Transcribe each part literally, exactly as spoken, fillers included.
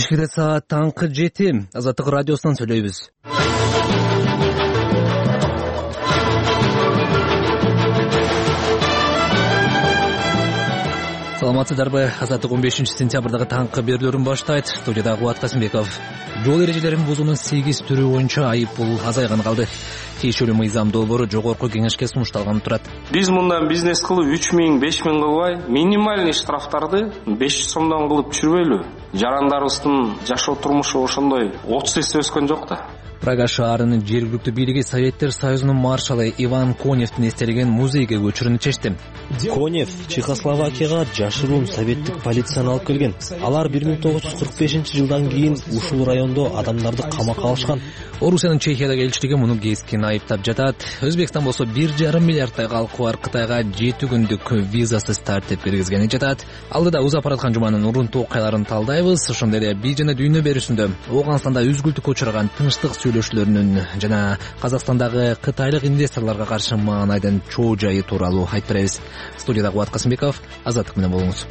Эфирде саат таңкы жети. Азаттык радиосунан сүйлөйбүз. Саламатсыздарбы? Азаттык он бешинчи сентябрдагы таңкы берүүлөрүн баштайт. Студияда Кубат Касымбеков. Жол эрежелерин бузуунун сегиз түрү боюнча айып пул азайган калды. Тиешелүү мыйзам долбоору жогорку кеңешке сунушталган турат. Биз мындан бизнес кылып үч миң, беш миң кылбай, минимальный штрафтарды беш жүз сомдон кылып түшүрбөйлү. Жарандарыбыздын жашоо турмушу ошондой отуз эсе өскөн жок да. Прага шаарынын жергиликтүү бийлиги Советтер Союзунун маршалы Иван Коневдин эстелеген музейге көчүрүүнү чечти. Конев Чехословакияга жашыруун советтик полицияны алып келген. Алар бир миң тогуз жүз кырк бешинчи жылдан кийин ушул райондо адамдарды камакка алышкан. Орусиянын Чехиядагы элчилиги муну кескин айыптап жатат. Өзбекстан болсо бир жарым миллиардтай калкы бар Кытайга жети күндүк визасыз тартип киргизгени жатат. Алдыда Узап Араткан Жуманын урунтуу окуяларын талдайбыз. Ошондой эле бий жана дүйнө берүүсүндө Ооганстанда үзгүлтүккө учураган тынчтык сүйлөшүүлөрүнүн жана Казакстандагы кытайлык инвесторлорго каршы маанайдын чоо жайы тууралуу айтып беребиз. Студияда Кубат Касымбеков, Азаттык менен болуңуз.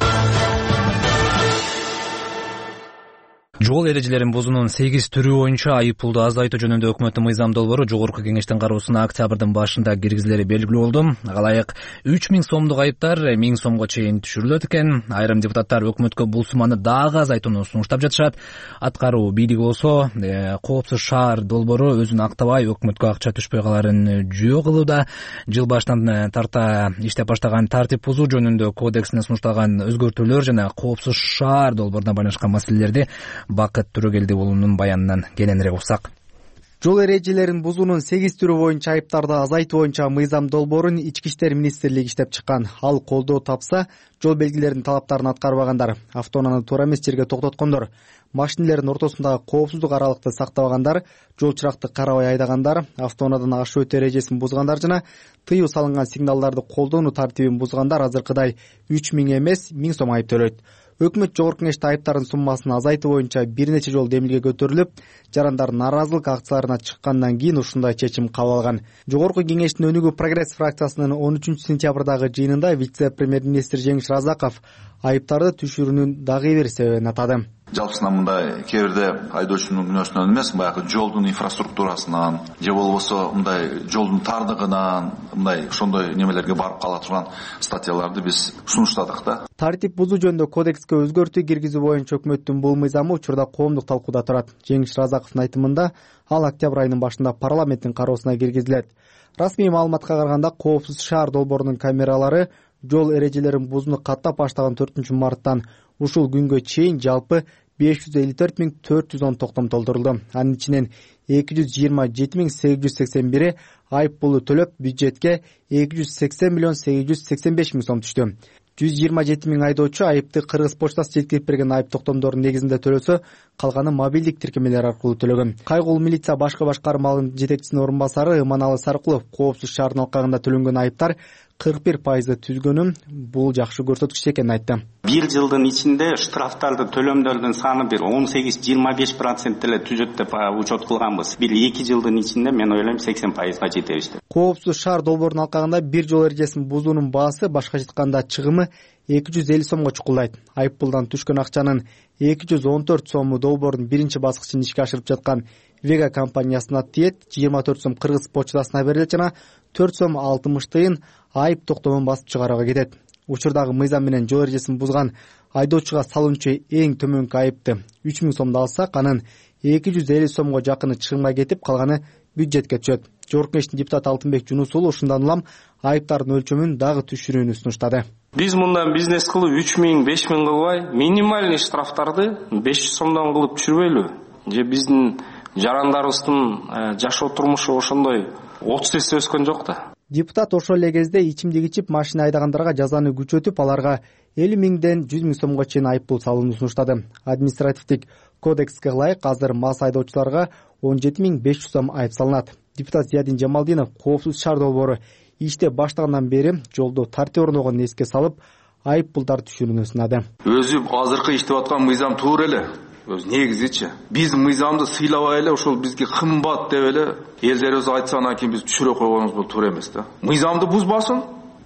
Жол эрежелерин бузуунун сегиз түрү боюнча айып пулду азайтуу жөнүндө өкмөттүн мыйзам долбоору жогорку кеңештин кароосуна октябрдын башында киргизилери белгилүү болду. Алайык үч миң сомдук айыптар миң сомго чейин түшүрүлөт экен. Айрым депутаттар өкмөткө бул сумманы дагы азайтууну сунуштап жатышат. Аткаруу бийлиги болсо коопсуз шаар долбоору өзүн актабай өкмөткө акча түшпөй каларын жөө кылууда. Жыл башынан тарта иштеп баштаган тартип бузуу жөнүндө кодексине сунушталган өзгөртүүлөр жана коопсуз шаар долбооруна байланышкан маселелерди Бакыт Түрөгелди уулунун баянынан кененирээк уксак. Жол эрежелерин бузуунун сегиз түрү боюнча айыптарды азайтуу боюнча мыйзам долбоорун Ички иштер министрлиги иштеп чыккан. Ал колдоо тапса, жол белгилеринин талаптарын аткарбагандар, автоунааны туура эмес жерге токтоткондор, машинелердин ортосундагы коопсуздук аралыкты сактабагандар, жол чыракты карабай айдагандар, автоунаадан ашуу өтүү эрежесин бузгандар жана тыюу салынган сигналдарды колдонуу тартибин бузгандар азыркыдай үч миң эмес миң сом айып төлөйт. Өкмөт жогорку кеңеште айыптардын суммасын азайтуу боюнча бир нече жолу демилге көтөрүлүп, жарандар нааразылык акцияларына чыккандан кийин ушундай чечим кабыл алган. Жогорку кеңештин өнүгүү прогресс фракциясынын он үчүнчү сентябрдагы жыйынында вице-премьер-министр Жеңиш Разаков айыптарды түшүрүүнүн дагы бир себебин атады. Жалпысынан мындай кээ бирде айдоочунун күнөөсүнөн эмес, баягы жолдун инфраструктурасынан же болбосо мындай жолдун тардыгынан мындай ошондой немелерге барып кала турган статьяларды биз сунуштадык да. Тартип бузуу жөнүндө кодекске өзгөртүү киргизүү боюнча өкмөттүн бул мыйзамы учурда коомдук талкууда турат. Жеңиш Разаковдун айтымында ал октябрь айынын башында парламенттин кароосуна киргизилет. Расмий маалыматка караганда коопсуз шаар долбоорунун камералары жол эрежелерин бузууну каттап баштаган төртүнчү марттан ушул күнгө чейин жалпы беш жүз элүү төрт миң төрт жүз он токтом толтурулду. Анын ичинен эки жүз жыйырма жети миң сегиз жүз сексен бири айып пулу төлөп, бюджетке эки жүз сексен миллион сегиз жүз сексен беш миң сом түштү. жүз жыйырма жети миң айдоочу айыпты Кыргыз почтасы жеткирип берген айып токтомдордун негизинде төлөсө, калганы мобилдик тиркемелер аркылуу төлөгөн. Кайгул милиция башкы башкармалыгынын жетекчисинин орун басары Иманалы Саркулов коопсуз шаардын алкагында төлөнгөн айыптар кырк бир пайызды түзгөнүн бул жакшы көрсөткүч экенин айтты. Бир жылдын ичинде штрафтарды төлөмдөрдүн саны бир он сегиз жыйырма беш процент эле түзөт деп учет кылганбыз. Бир эки жылдын ичинде мен ойлойм сексен пайызга жетебиз деп. Коопсуз шаар долбоорунун алкагында бир жол эрежесин бузуунун баасы башка айтканда чыгымы эки жүз элүү сомго чукулдайт. Айып пулдан түшкөн акчанын эки жүз он төрт сому долбоордун биринчи баскычын ишке ашырып жаткан Вега компаниясына тиет, жыйырма төрт сом Кыргыз почтасына берилет жана төрт сом алтымыш тыйын айып токтомун басып чыгарууга кетет. Учурдагы мыйзам менен жол эрежесин бузган айдоочуга салынчу эң төмөнкү айыпты үч миң сомду алсак, анын эки жүз элүү сомго жакыны чыгымга кетип, калганы бюджетке түшөт. Жогорку кеңештин депутаты Алтынбек Жунус уулу ушундан улам айыптардын өлчөмүн дагы түшүрүүнү сунуштады. Биз мындан бизнес кылып үч миң, беш миң кылбай, минимальный штрафтарды беш жүз сомдон кылып түшүрбөйлү. Же биздин жарандарыбыздын жашоо турмушу ошондой отуз эсе өскөн жок да. Депутат ошол эле кезде ичимдик ичип машина айдагандарга жазаны күчөтүп, аларга элүү миңден жүз миң сомго чейин айып пул салууну сунуштады. Административдик кодекске ылайык азыр мас айдоочуларга он жети миң беш жүз сом айып салынат. Депутат Зиядин Жамалдинов коопсуз шаар долбоору иштеп баштагандан бери жолдо тартип орногонун эске салып, айып пулдар түшүрүүнү сунады. Өзү азыркы иштеп аткан мыйзам туура эле. Өз негизичи биз мыйзамды сыйлабай эле ошол бизге кымбат деп эле элдерибиз айтса, анан кийин биз түшүрө койгонубуз бул туура эмес да. Мыйзамды бузбасын,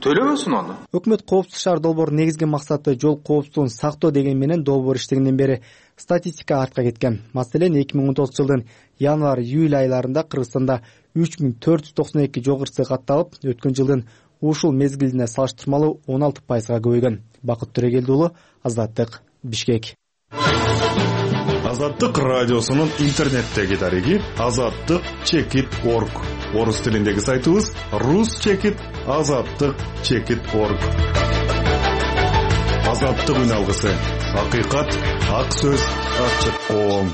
төлөбөсүн аны. Өкмөт коопсуз шаар долбоорунун негизги максаты жол коопсуздугун сактоо деген менен долбоор иштегенден бери статистика артка кеткен. Маселен, эки миң он тогузунчу жылдын январь-июль айларында Кыргызстанда үч миң төрт жүз токсон эки жол кырсыгы катталып, өткөн жылдын ушул мезгилине салыштырмалуу он алты пайызга көбөйгөн. Бакыт Төрөгелди уулу, Азаттык, Бишкек. Азаттык радиосунун интернеттеги дареги азаттык чекит точка орг. Орус тилиндеги сайтыбыз рус чекит азаттык чекит точка орг. Азаттык үн алгысы. Акыйкат, ак сөз, ачык оң.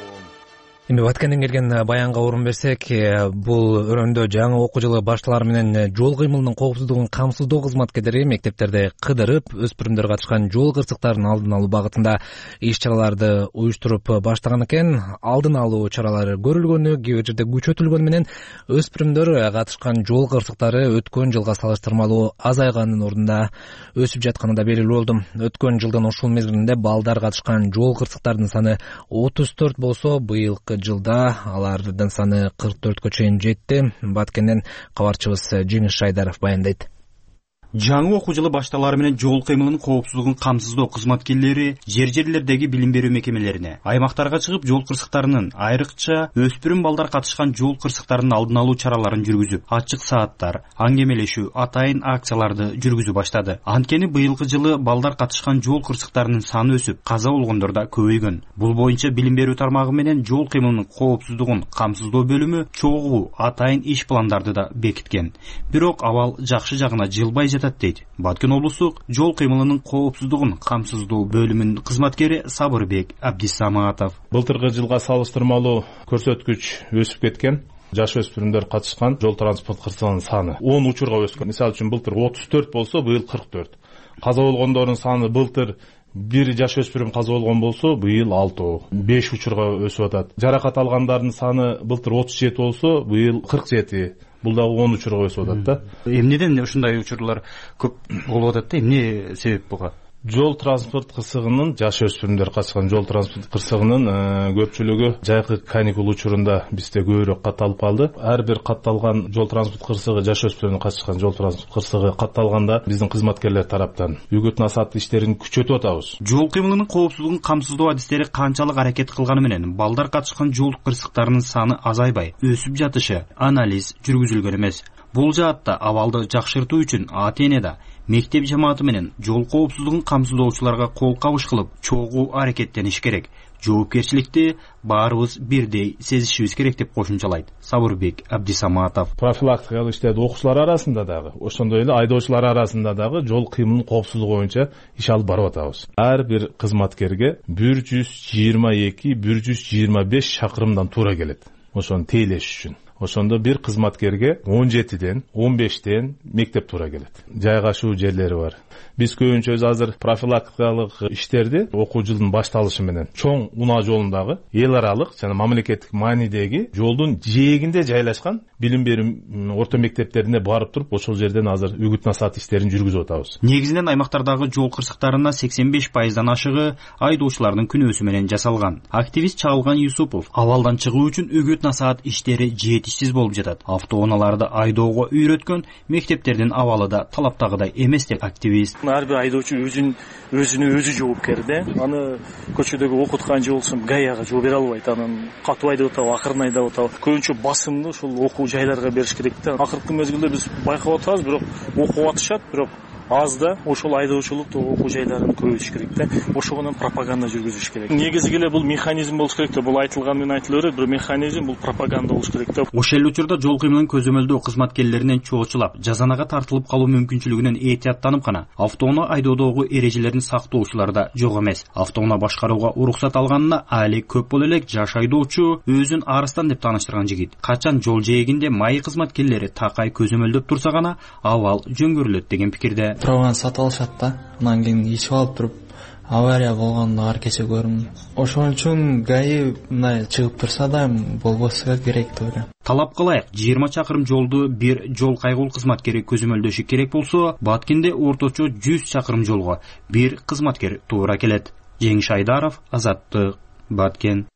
Эми Баткенден келген баянга орун берсек, бул өрөндө жаңы окуу жылы башталары менен жол кыймылынын коопсуздугун камсыздоо кызматкерлери мектептерде кыдырып, өспүрүмдөр катышкан жол кырсыктарын алдын алуу багытында иш-чараларды уюштуруп баштаган экен. Алдын алуу чаралары көрүлгөнү, кээ бир жерде күчөтүлгөнү менен өспүрүмдөр катышкан жол кырсыктары өткөн жылга салыштырмалуу азайганын ордунда өсүп жатканы да белгилүү болду. Өткөн жылдын ушул мезгилинде балдар катышкан жол кырсыктарынын саны отуз төрт болсо, быйылкы жылда алардын саны кырк төрткө чейин жетти. Баткенден кабарчыбыз Жеңиш Шайдаров баяндайт. Жаңы окуу жылы башталары менен жол кыймылынын коопсуздугун камсыздоо кызматкерлери жер-жерлердеги билим берүү мекемелерине, аймактарга чыгып жол кырсыктарынын, айрыкча өспүрүм балдар катышкан жол кырсыктарынын алдын алуу чараларын жүргүзүп, ачык сааттар, аңгемелешүү, атайын акцияларды жүргүзүп баштады. Анткени быйылкы жылы балдар катышкан жол кырсыктарынын саны өсүп, каза болгондор да көбөйгөн. Бул боюнча билим берүү тармагы менен жол кыймылынын коопсуздугун камсыздоо бөлүмү чогуу атайын иш пландарды да бекиткен. Бирок абал жакшы жагына жылбай дейт. Баткен облустук жол кыймылынын коопсуздугун камсыздоо бөлүмүнүн кызматкери Сабырбек Абдисаматов. Былтыркы жылга салыштырмалуу көрсөткүч өсүп кеткен. Жаш өспүрүмдөр катышкан жол транспорт кырсыгынын саны он учурга өскөн. Мисалы үчүн былтыр отуз төрт болсо, быйыл кырк төрт. Каза болгондордун саны былтыр бир жаш өспүрүм каза болгон болсо, быйыл алты, беш учурга өсүп атат. Жаракат алгандардын саны былтыр отуз жети болсо, быйыл кырк жети. Бул дагы он учурга өсүп атат да. Эмнеден ушундай учурлар көп болуп атат да? Эмне себеп буга? Жол транспорт кырсыгынын, жаш өспүрүмдөр катышкан жол транспорт кырсыгынын көпчүлүгү жайкы каникул учурунда бизде көбүрөөк катталып калды. Ар бир катталган жол транспорт кырсыгы, жаш өспүрүмдөр катышкан жол транспорт кырсыгы катталганда биздин кызматкерлер тараптан үгүт насаат иштерин күчөтүп атабыз. Жол кыймылынын коопсуздугун камсыздоо адистери канчалык аракет кылганы менен балдар катышкан жол кырсыктарынын саны азайбай, өсүп жатышы анализ жүргүзүлгөн эмес. Бул жаатта абалды жакшыртуу үчүн ата-эне да мектеп жамааты менен жол коопсуздугун камсыздоочуларга кол кабыш кылып, чогуу аракеттениш керек. Жоопкерчиликти баарыбыз бирдей сезишибиз керек деп кошумчалайт Сабырбек Абдисаматов. Профилактикалык иштерди окуучулар арасында дагы, ошондой эле айдоочулар арасында дагы жол кыймылынын коопсуздугу боюнча иш алып барып атабыз. Ар бир кызматкерге бир жүз жыйырма эки бир жүз жыйырма беш чакырымдан туура келет. Ошону тейлеш үчүн. Ошондо бир кызматкерге он жетиден он бештен мектеп туура келет. Жайгашуу жерлери бар. Биз көбүнчө азыр профилактикалык иштерди окуу жылдын башталышы менен чоң унаа жолундагы эл аралык жана мамлекеттик маанидеги жолдун жээгинде жайлашкан билим берүү орто мектептерине барып туруп, ошол жерден азыр үгүт насаат иштерин жүргүзүп атабыз. Негизинен аймактардагы жол кырсыктарына сексен беш пайыздан ашыгы айдоочулардын күнөөсү менен жасалган. Активист Чалган Юсупов абалдан чыгуу үчүн үгүт насаат иштери жетишсиз болуп жатат. Автоунааларды айдоого үйрөткөн мектептердин абалы да талаптагыдай эмес деп активист. Ар бир айдоочу өзүн өзүнө өзү жоопкер да. Аны көчөдөгү окуткан же болсун гаяга жооп бере албайт. Анын катуу айдап атабы, акырын айдап атабы. Көбүнчө басымды ушул окуу жайларга бериш керек да. Акыркы мезгилде биз байкап атабыз, бирок окуп атышат, бирок аз да. Ошол айдоочулук окуу жайларын көбөйтүш керек да. Ошого пропаганда жүргүзүш керек. Негизи эле бул механизм болуш керек да. Бул айтылган менен айтыла берет, бир механизм, бул пропаганда болуш керек да. Ошол учурда жол кыймылынын көзөмөлдөө кызматкерлеринен чоочулап, жазанага тартылып калуу мүмкүнчүлүгүнөн эhtiyаттанып гана автоунаа айдоодогу эрежелерин сактоочулар да жок эмес. Автоунаа башкарууга уруксат алганына али көп боло элек жаш айдоочу өзүн арыстан деп тааныштырган жигит. Качан жол жээгинде майы кызматкерлери такай көзөмөлдөп турса гана абал жөңгөрүлөт деген пикирде. Праваны сатып алышат да. Анан кийин ичип алып туруп авария болгондо ар кече көрүм. Ошон үчүн гаи мындай чыгып турса да болбосо керек деп ойлойм. Талап кылайык, жыйырма чакырым жолду бир жол кайгул кызматкери көзөмөлдөшү керек болсо, Баткенде орточо жүз чакырым жолго бир кызматкер туура келет. Жеңиш Айдаров, Азаттык, Баткен.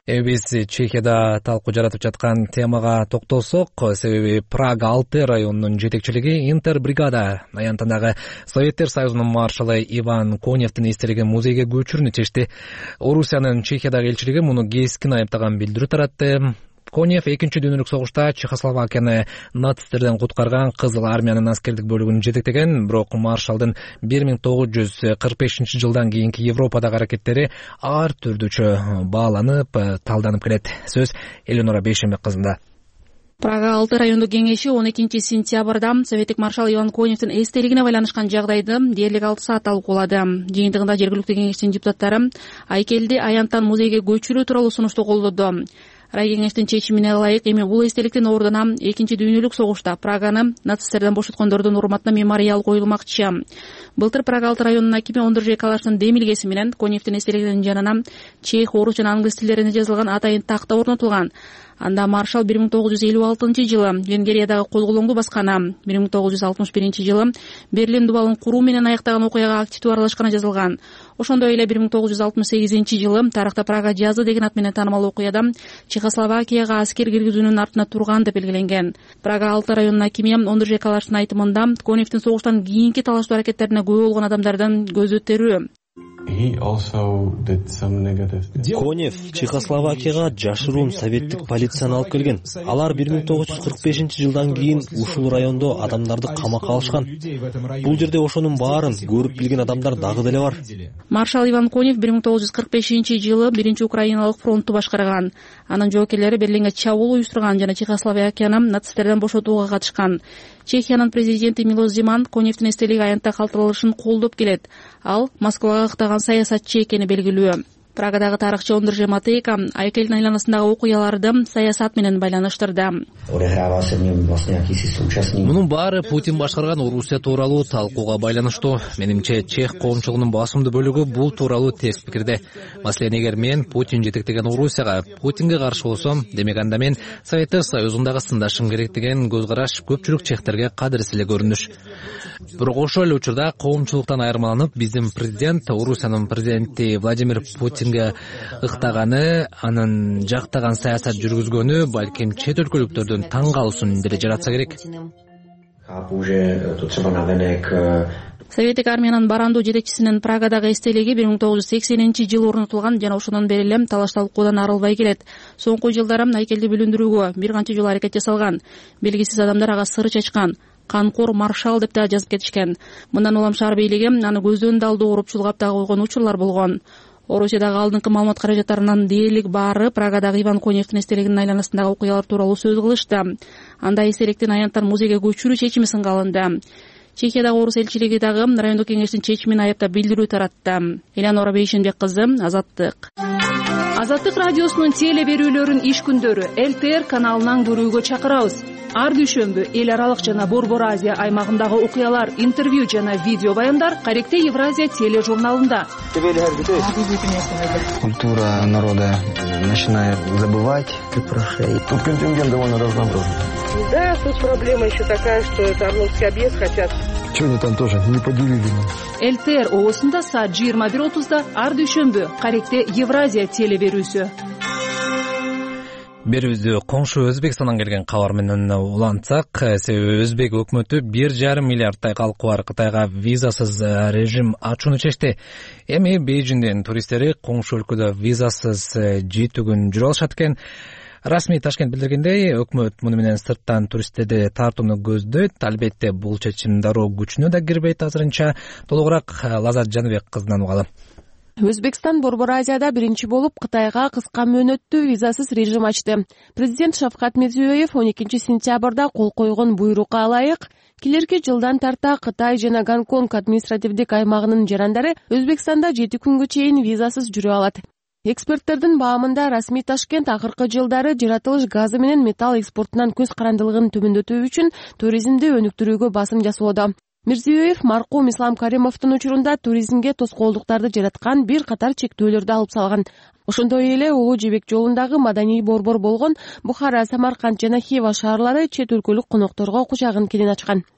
Э биз Чехияда талкуу жаратып жаткан темага токтолсок, себеби Прага алты районунун жетекчилиги Интербригада аянтындагы Советтер Союзунун маршалы Иван Коневдин эстелеген музейге көчүрүүнү чечти. Орусиянын Чехиядагы элчилиги муну кескин айыптаган билдирүү таратты. Конев экинчи дүйнөлүк согушта Чехословакияны нацисттерден куткарган Кызыл армиянын аскердик бөлүгүн жетектеген, бирок маршалдын бир миң тогуз жүз кырк бешинчи жылдан кийинки Европадагы аракеттери ар түрдүүчө бааланып, талданып келет. Сөз Эленора Бейшембек кызында. Прага алты райондук кеңеши он экинчи сентябрда советтик маршал Иван Коневдин эстелигине байланышкан жагдайды дээрлик алты саат талкуулады. Жыйынтыгында жергиликтүү кеңештин депутаттары айкелди аянттан музейге көчүрүү тууралуу сунушту колдоду. Рай кеңештин чечимине ылайык эми бул эстеликтин ордуна экинчи дүйнөлүк согушта Праганы нацисттерден бошоткондордун урматына мемориал коюлмакчы. Былтыр Прага алты районунун акими Ондржей Калаштын демилгеси менен Коневдин эстелигинин жанына чех, орус жана англис тилдеринде жазылган атайын такта орнотулган. Анда маршал бир миң тогуз жүз элүү алтынчы жылы Венгриядагы козголоңду басканы, бир миң тогуз жүз алтымыш биринчи жылы Берлин дубалын куруу менен аяктаган окуяга активдүү аралашканы жазылган. Ошондой эле бир миң тогуз жүз алтымыш сегизинчи жылы тарыхта Прага жазы деген ат менен таанымал окуяда Чехословакияга аскер киргизүүнүн артында турган деп белгиленген. Прага алты районунун акими Ондржей Калаштын айтымында Коневдин согуштан кийинки талаштуу аракеттерине күбө болгон адамдардын көзү өтөрүү. Конев Чехословакияга жашыруун советтик полицияны алып келген. Алар бир миң тогуз жүз кырк бешинчи жылдан кийин ушул райондо адамдарды камакка алышкан. Бул жерде ошонун баарын көрүп билген адамдар дагы деле бар. Маршал Иван Конев бир миң тогуз жүз кырк бешинчи жылы биринчи Украиналык фронтту башкарган. Анын жоокерлери Берлинге чабуул уюштурган жана Чехословакияны нацисттерден бошотууга катышкан. Чехиянын президенти Милош Земан Коневдин эстелиги аянтта калтырылышын колдоп келет. Ал Москвага ыктаган саясатчы экени белгилүү. Прагадагы тарыхчы Ондржей Матейка айкелдин айланасындагы окуяларды саясат менен байланыштырды. Мунун баары Путин башкарган Орусия тууралуу талкууга байланыштуу. Менимче, чех коомчулугунун басымдуу бөлүгү бул тууралуу тез пикирде. Маселен, эгер мен Путин жетектеген Орусияга Путинге каршы болсом, демек анда мен Советтер Союзундагы сындашым керек деген көз караш көпчүлүк чехтерге кадырсыз эле көрүнүш. Бирок ошол эле учурда коомчулуктан айырмаланып, биздин президент Орусиянын президенти Владимир Путин ыктаганы, анын жактаган саясат жүргүзгөнү балким чет өлкөлүктөрдүн таң калуусун деле жаратса керек. Советтик армиянын барандуу жетекчисинин Прагадагы эстелиги бир миң тогуз жүз сексенинчи жылы орнотулган жана ошондон бери эле талаш талкуудан арылбай келет. Соңку жылдары айкелди бүлүндүрүүгө бир канча жолу аракет жасалган. Белгисиз адамдар ага сыр чачкан. Канкор маршал деп да жазып кетишкен. Мындан улам шаар бийлиги аны көздөн да алдуу урупчулгап да койгон учурлар болгон. Орусиядагы алдыңкы маалымат каражаттарынан дээрлик баары Прагадагы Иван Коневдин эстелигинин айланасындагы окуялар тууралуу сөз кылышты. Анда эстеликтин аянттан музейге көчүрүү чечими сынга алынды. Чехиядагы орус элчилиги дагы райондук кеңештин чечимин айыптап билдирүү таратты. Эленора Бейшенбек кызы, Азаттык. Азаттык радиосунун теле берүүлөрүн иш күндөрү эл тэ эр каналынан көрүүгө чакырабыз. Ар дүйшөмбү эл аралык жана Борбор Азия аймагындагы окуялар, интервью жана видео баяндар Каректе Евразия тележурналында. Культура народа начинает забывать прошей. Тут контингент довольно разнообразный. Да, тут проблема еще такая, что это Орловский объезд хотят. Что они там тоже не поделили? эл тэ эр оосунда саат жыйырма бир отузда ар дүйшөмбү Каректе Евразия теле берүүсү. Берүүбүздү коңшу Өзбекстандан келген кабар менен улантсак, себеби Өзбек өкмөтү бир жарым миллиардтай калкы бар Кытайга визасыз режим ачууну чечти. Эми Бейжиңдин туристтери коңшу өлкөдө визасыз жетүүгүн жүрө алышат экен. Расмий Ташкент билдиргендей, өкмөт муну менен сырттан туристтерди тартууну көздөйт. Албетте, бул чечим дароо күчүнө да кирбейт азырынча. Толугураак Лазат Жаныбек кызынан угалы. Өзбекстан Борбор Азияда биринчи болуп Кытайга кыска мөөнөттүү визасыз режим ачты. Президент Шавкат Мирзиёев он экинчи сентябрда кол койгон буйрукка ылайык келерки жылдан тарта Кытай жана Гонконг административдик аймагынын жарандары Өзбекстанда жети күнгө чейин визасыз жүрө алат. Эксперттердин баамында расмий Ташкент акыркы жылдары жаратылыш газы менен металл экспортунан көз карандылыгын төмөндөтүү үчүн туризмди өнүктүрүүгө басым жасоодо. Мирзиёев маркум Ислам Каримовдун учурунда туризмге тоскоолдуктарды жараткан бир катар чектөөлөрдү алып салган. Ошондой эле Улуу Жебек жолундагы маданий борбор болгон Бухара, Самарканд жана Хива шаарлары чет өлкөлүк конокторго кучагын кенен ачкан.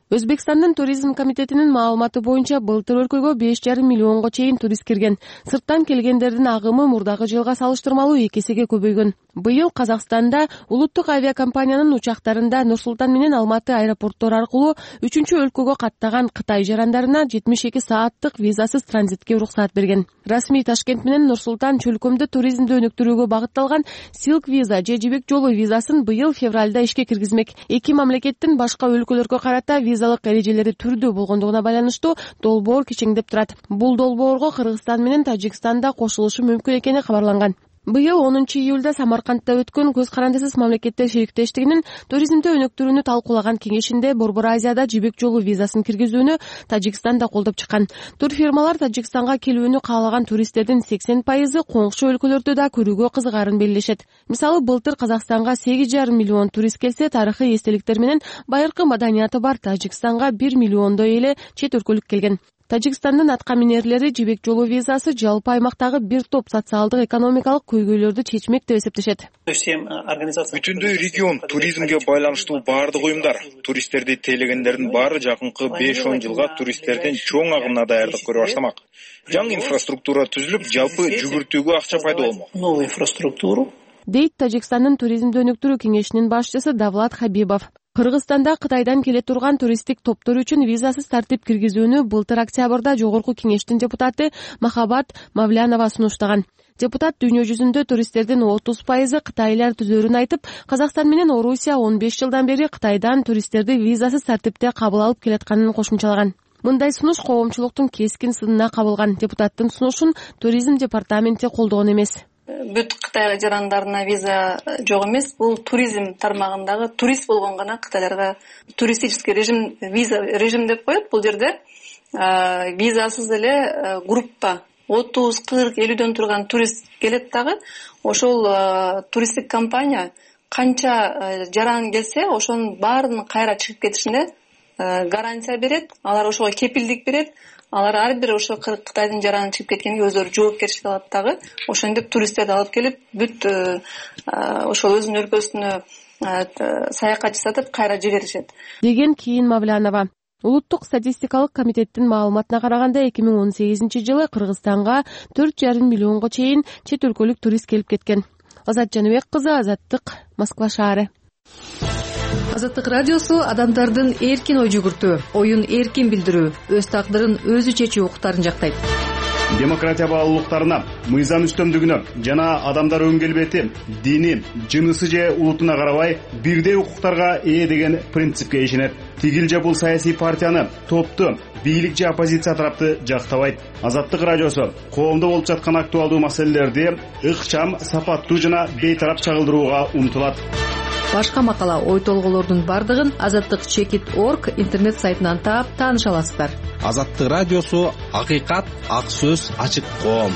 Өзбекстандын туризм комитетинин маалыматы боюнча былтыр өлкөгө беш жарым миллионго чейин турист кирген. Сырттан келгендердин агымы мурдагы жылга салыштырмалуу эки эсеге көбөйгөн. Быйыл Казакстанда улуттук авиакомпаниянын учактарында Нур-Султан менен Алматы аэропорттору аркылуу үчүнчү өлкөгө каттаган Кытай жарандарына жетимиш эки сааттык визасыз транзитке уруксаат берген. Расмий Ташкент менен Нур-Султан чөлкөмдө туризмди өнүктүрүүгө багытталган Silk виза же жибек жолу визасын быйыл февралда ишке киргизмек. Эки мамлекеттин башка өлкөлөргө карата визалык эрежелери түрдүү болгондугуна байланыштуу долбоор кичиңдеп турат. Бул долбоорго Кыргызстан менен Тажикстан да кошулушу мүмкүн экени кабарланган. Быйыл онунчу июлда Самаркандта өткөн көз карандысыз мамлекеттер шериктештигинин туризмди өнүктүрүүнү талкуулаган кеңешинде Борбор Азияда жибек жолу визасын киргизүүнү Тажикстан да колдоп чыккан. Турфирмалар Тажикстанга келүүнү каалаган туристтердин сексен пайызы коңшу өлкөлөрдү да көрүүгө кызыгарын белгилешет. Мисалы, былтыр Казакстанга сегиз жарым миллион турист келсе, тарыхый эстеликтер менен байыркы маданияты бар Тажикстанга бир миллиондой эле чет өлкөлүк келген. Тажикстандын атка минерлери жибек жолу визасы жалпы аймактагы бир топ социалдык экономикалык көйгөйлөрдү чечмек деп эсептешет. Бүтүндөй регион туризмге байланыштуу баардык уюмдар туристтерди тейлегендердин баары жакынкы беш он жылга туристтердин чоң агымына даярдык көрө баштамак. Жаңы инфраструктура түзүлүп, жалпы жүгүртүүгө акча пайда болмок. Новую инфраструктуру дейт Тажикстандын туризмди өнүктүрүү кеңешинин башчысы Давлат Хабибов. Кыргызстанда Кытайдан келе турган туристтик топтор үчүн визасыз тартип киргизүүнү былтыр октябрда жогорку кеңештин депутаты Махабат Мавлянова сунуштаган. Депутат дүйнө жүзүндө туристтердин отуз пайызы кытайлар түзөрүн айтып, Казакстан менен Орусия он беш жылдан бери Кытайдан туристтерди визасыз тартипте кабыл алып келатканын кошумчалаган. Мындай сунуш коомчулуктун кескин сынына кабылган. Депутаттын сунушун туризм департаменти колдогон эмес. Бүт Кытай жарандарына виза жок эмес. Бул туризм тармагындагы турист болгон гана кытайларга туристический режим, виза режим деп коет. Бул жерде визасыз эле группа отуз кырк элүүдөн турган турист келет дагы. Ошол туристтик компания канча жаран келсе, ошонун баарын кайра чыгып кетишине гарантия берет. Алар ошого кепилдик берет. Алар ар бир ошо Кытайдын жараны чыгып кеткенге өздөрү жоопкерчилик алат дагы. Ошентип туристтерди алып келип, бүт ошол өзүнүн өлкөсүнө саякат жасатып кайра жиберишет деген кийин Мавлянова. Улуттук статистикалык комитеттин маалыматына караганда эки миң он сегизинчи жылы Кыргызстанга төрт жарым миллионго чейин чет өлкөлүк турист келип кеткен. Азат Жаныбек кызы, Азаттык, Москва шаары. Азаттык радиосу адамдардын эркин ой жүгүртүү, оюн эркин билдирүү, өз тагдырын өзү чечүү укуктарын жактайт. Демократия баалуулуктарына, мыйзам үстөмдүгүнө жана адамдар өн келбети, дини, жынысы же улутуна карабай бирдей укуктарга ээ деген принципке ишенет. Тигил же бул саясий партияны, топту, бийлик же оппозиция тарапты жактабайт. Азаттык радиосу коомдо болуп жаткан актуалдуу маселелерди ыкчам, сапаттуу жана бейтарап чагылдырууга умтулат. Башка макала, ой толголордун бардыгын азаттык чекит точка орг интернет сайтынан таап тааныша аласыздар. Азаттык радиосу акыйкат, ак сөз, ачык коом.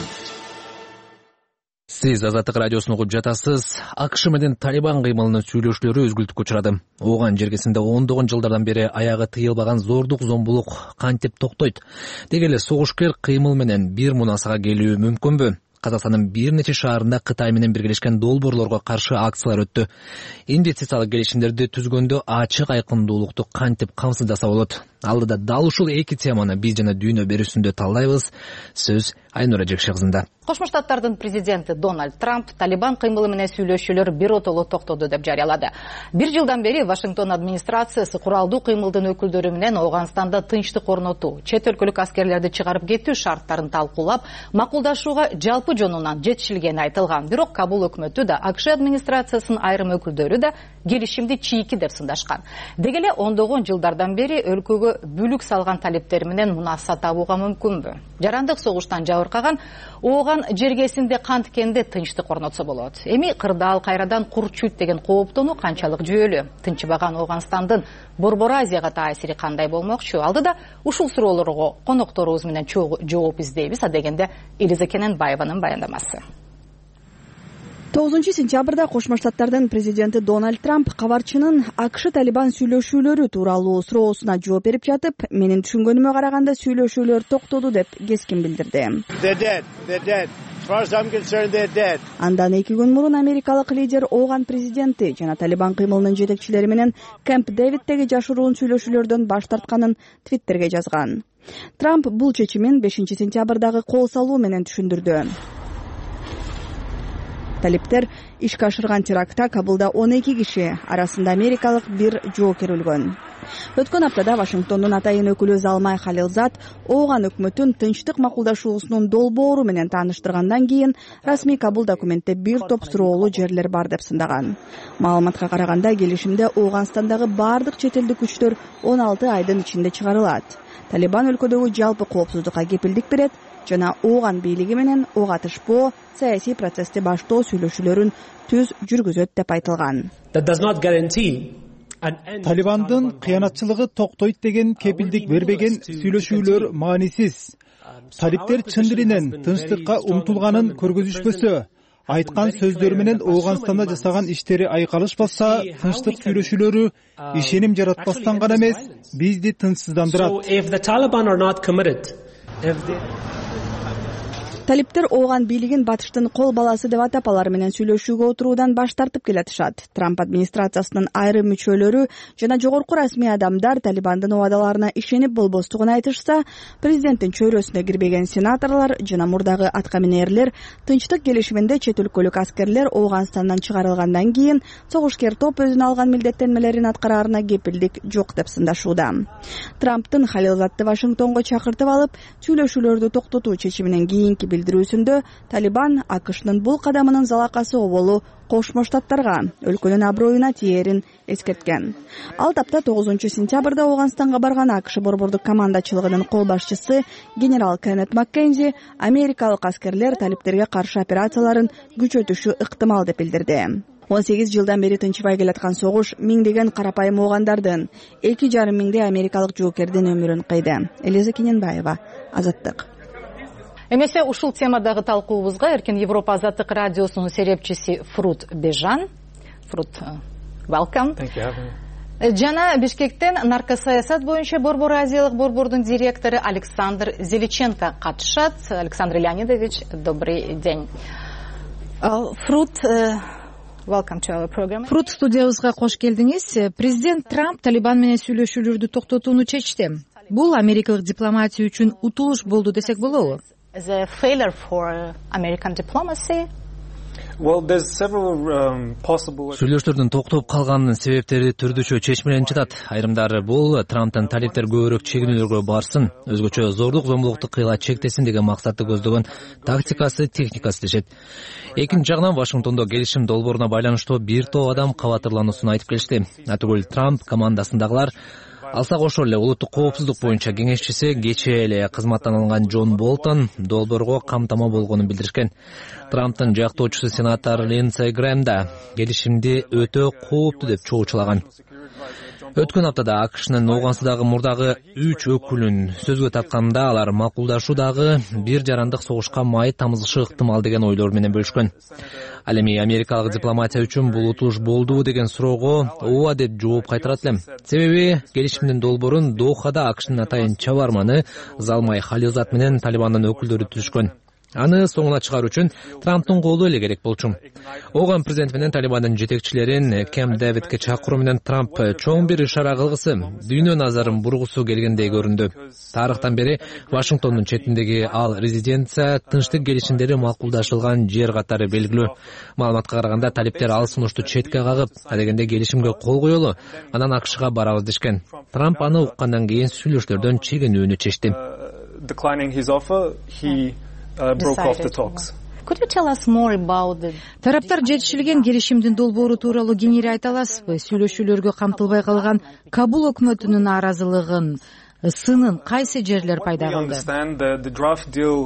Сиз Азаттык радиосуну угуп жатасыз. АКШ менен Талибан кыймылынын сүйлөшүүлөрү өзгүлтүккө учурады. Ооган жергесинде ондогон жылдардан бери аягы тыйылбаган зордук, зомбулук кантип токтойт? Деги эле согушкер кыймыл менен бир мунасага келүү мүмкүнбү? Казакстандын бир нече шаарында Кытай менен биргелешкен долбоорлорго каршы акциялар өттү. Инвестициялык келишимдерди түзгөндө ачык айкындуулукту кантип камсыздаса болот? Алдыда дал ушул эки теманы биз жана дүйнө берүүсүндө талдайбыз. Сөз Айнура Жекше кызында. Кошмо Штаттардын президенти Дональд Трамп Талибан кыймылы менен сүйлөшүүлөр бир отоло токтоду деп жарыялады. Бир жылдан бери Вашингтон администрациясы куралдуу кыймылдын өкүлдөрү менен Ауганстанда тынчтык орнотуу, чет өлкөлүк аскерлерди чыгарып кетүү шарттарын талкуулап, макулдашууга жалпы жонунан жетишилгени айтылган. Бирок Кабул өкмөтү да, АКШ администрациясынын айрым өкүлдөрү да келишимди чийки деп сындашкан. Деги эле ондогон жылдардан бери өлкөгө бүлүк салган талиптер менен мунаса табууга мүмкүнбү? Жарандык согуштан жабыркаган Ооган жергесинде канткенде тынчтык орнотсо болот. Эми кырдаал кайрадан курчуйт деген кооптонуу канчалык жүйөлүү? Тынчыбаган Оогандын Борбор Азияга таасири кандай болмокчу? Алдыда ушул суроолорго конокторубуз менен жооп издейбиз. Адегенде Элиза Кененбаеванын баяндамасы. тогузунчу сентябрда Кошмо Штаттардын президенти Дональд Трамп кабарчынын АКШ Талибан сүйлөшүүлөрү тууралуу суроосуна жооп берип жатып, менин түшүнгөнүмө караганда сүйлөшүүлөр токтоду деп кескин билдирди. Андан эки күн мурун америкалык лидер Ооган президенти жана Талибан кыймылынын жетекчилери менен Кэмп Дэвиддеги жашыруун сүйлөшүүлөрдөн баш тартканын Твиттерге жазган. Трамп бул чечимин бешинчи сентябрдагы кол салуу менен түшүндүрдү. Талиптер ишке ашырган терактта Кабулда он эки киши, арасында америкалык бир жоокер өлгөн. Өткөн аптада Вашингтондун атайын өкүлү Залмай Халилзад Ооган өкмөтүн тынчтык макулдашуусунун долбоору менен тааныштыргандан кийин расмий Кабул документте бир топ суроолуу жерлер бар деп сындаган. Маалыматка караганда келишимде Ооганстандагы бардык чет элдик күчтөр он алты айдын ичинде чыгарылат. Талибан өлкөдөгү жалпы коопсуздукка кепилдик берет жана Ооган бийлиги менен ого атышпоо, саясий процессти баштоо сүйлөшүүлөрүн түз жүргүзөт деп айтылган. Талибандын кыянатчылыгы токтойт деген кепилдик бербеген сүйлөшүүлөр маанисиз. Талиптер чын дилинен тынчтыкка умтулганын көргөзүшпөсө, айткан сөздөр менен Ооганстанда жасаган иштери айкалышпаса, тынчтык сүйлөшүүлөрү ишеним жаратпастан гана эмес, бизди тынчсыздандырат. Талиптер Ооган бийлигин батыштын кол баласы деп атап алар менен сүйлөшүүгө отуруудан баш тартып келатышат. Трамп администрациясынын айрым мүчөлөрү жана жогорку расмий адамдар Талибандын убадаларына ишенип болбостугун айтышса, президенттин чөйрөсүнө кирбеген сенаторлор жана мурдагы аткаминерлер тынчтык келишиминде чет өлкөлүк аскерлер Ооганстандан чыгарылгандан кийин согушкер топ өзүнө алган милдеттенмелерин аткараарына кепилдик жок деп сындашууда. Трамптын Халилзадды Вашингтонго чакыртып алып, сүйлөшүүлөрдү токтотуу чечиминен кийинки билдирүүсүндө Талибан АКШнын бул кадамынын залакасы оболу Кошмо Штаттарга, өлкөнүн аброюна тиерин эскерткен. Ал тапта тогузунчу сентябрда Ооганстанга барган АКШ борбордук командачылыгынын кол башчысы генерал Кеннет Маккензи америкалык аскерлер талиптерге каршы операцияларын күчөтүшү ыктымал деп билдирди. он сегиз жылдан бери тынчыбай келаткан согуш миңдеген карапайым оогандардын, эки жарым миңдей америкалык жоокердин өмүрүн кыйды. Элиза Кененбаева, Азаттык. Эмесе ушул темадагы талкуубузга Эркин Европа Азаттык радиосунун серепчиси Фрут Бежан. Фрут, welcome. Жана Бишкектен наркосаясат боюнча Борбор Азиялык борбордун директору Александр Зеличенко катышат. Александр Леонидович, добрый день. Фрут, welcome to our program. Фрут, студиябызга кош келдиңиз. Президент Трамп Талибан менен сүйлөшүүлөрдү токтотууну чечти. Бул америкалык дипломатия үчүн утулуш болду десек болобу? As a failure for American diplomacy. Сүйлөшүүлөрдүн токтоп калганынын себептери түрдүчө чечмеленип жатат. Айрымдары бул Трамптын талиптер көбүрөөк чегинүүлөргө барсын, өзгөчө зордук зомбулукту кыйла чектесин деген максатты көздөгөн тактикасы, техникасы дешет. Экинчи жагынан Вашингтондо келишим долбооруна байланыштуу бир топ адам кабатырлануусун айтып келишти. Атүгүл Трамп командасындагылар алсак ошол эле улуттук коопсуздук боюнча кеңешчиси кечээ эле кызматтан алынган Джон Болтон долбоорго камтама болгонун билдиришкен. Трамптын жактоочусу сенатор Линдсей Грэм да келишимди өтө кооптуу деп чоочулаган. Өткөн аптада АКШнын Ооганстандагы мурдагы үч өкүлүн сөзгө тартканда алар макулдашуудагы бир жарандык согушка май тамызышы ыктымал деген ойлор менен бөлүшкөн. Ал эми америкалык дипломатия үчүн бул утулуш болдубу деген суроого ооба деп жооп кайтарат элем. Себеби келишимдин долбоорун Дохада АКШнын атайын чабарманы Залмай Халилзад менен Талибандын өкүлдөрү түзүшкөн. Аны соңуна чыгаруу үчүн Трамптын колу эле керек болчу. Ооган президент менен Талибандын жетекчилерин Кэмп Дэвидке чакыруу менен Трамп чоң бир ишара кылгысы, дүйнө назарын бургусу келгендей көрүндү. Тарыхтан бери Вашингтондун четиндеги ал резиденция тынчтык келишимдери макулдашылган жер катары белгилүү. Маалыматка караганда талиптер ал сунушту четке кагып, адегенде келишимге кол коелу, анан АКШга барабыз дешкен. Трамп аны уккандан кийин сүйлөшүүлөрдөн чегинүүнү чечти. Uh, broke off the talks. Could you tell us more about the... Тараптар жетишилген келишимдин долбоору тууралуу кеңири айта аласызбы? Сүйлөшүүлөргө камтылбай калган Кабул өкмөтүнүн нааразылыгын, сынын кайсы жерлер пайда кылды?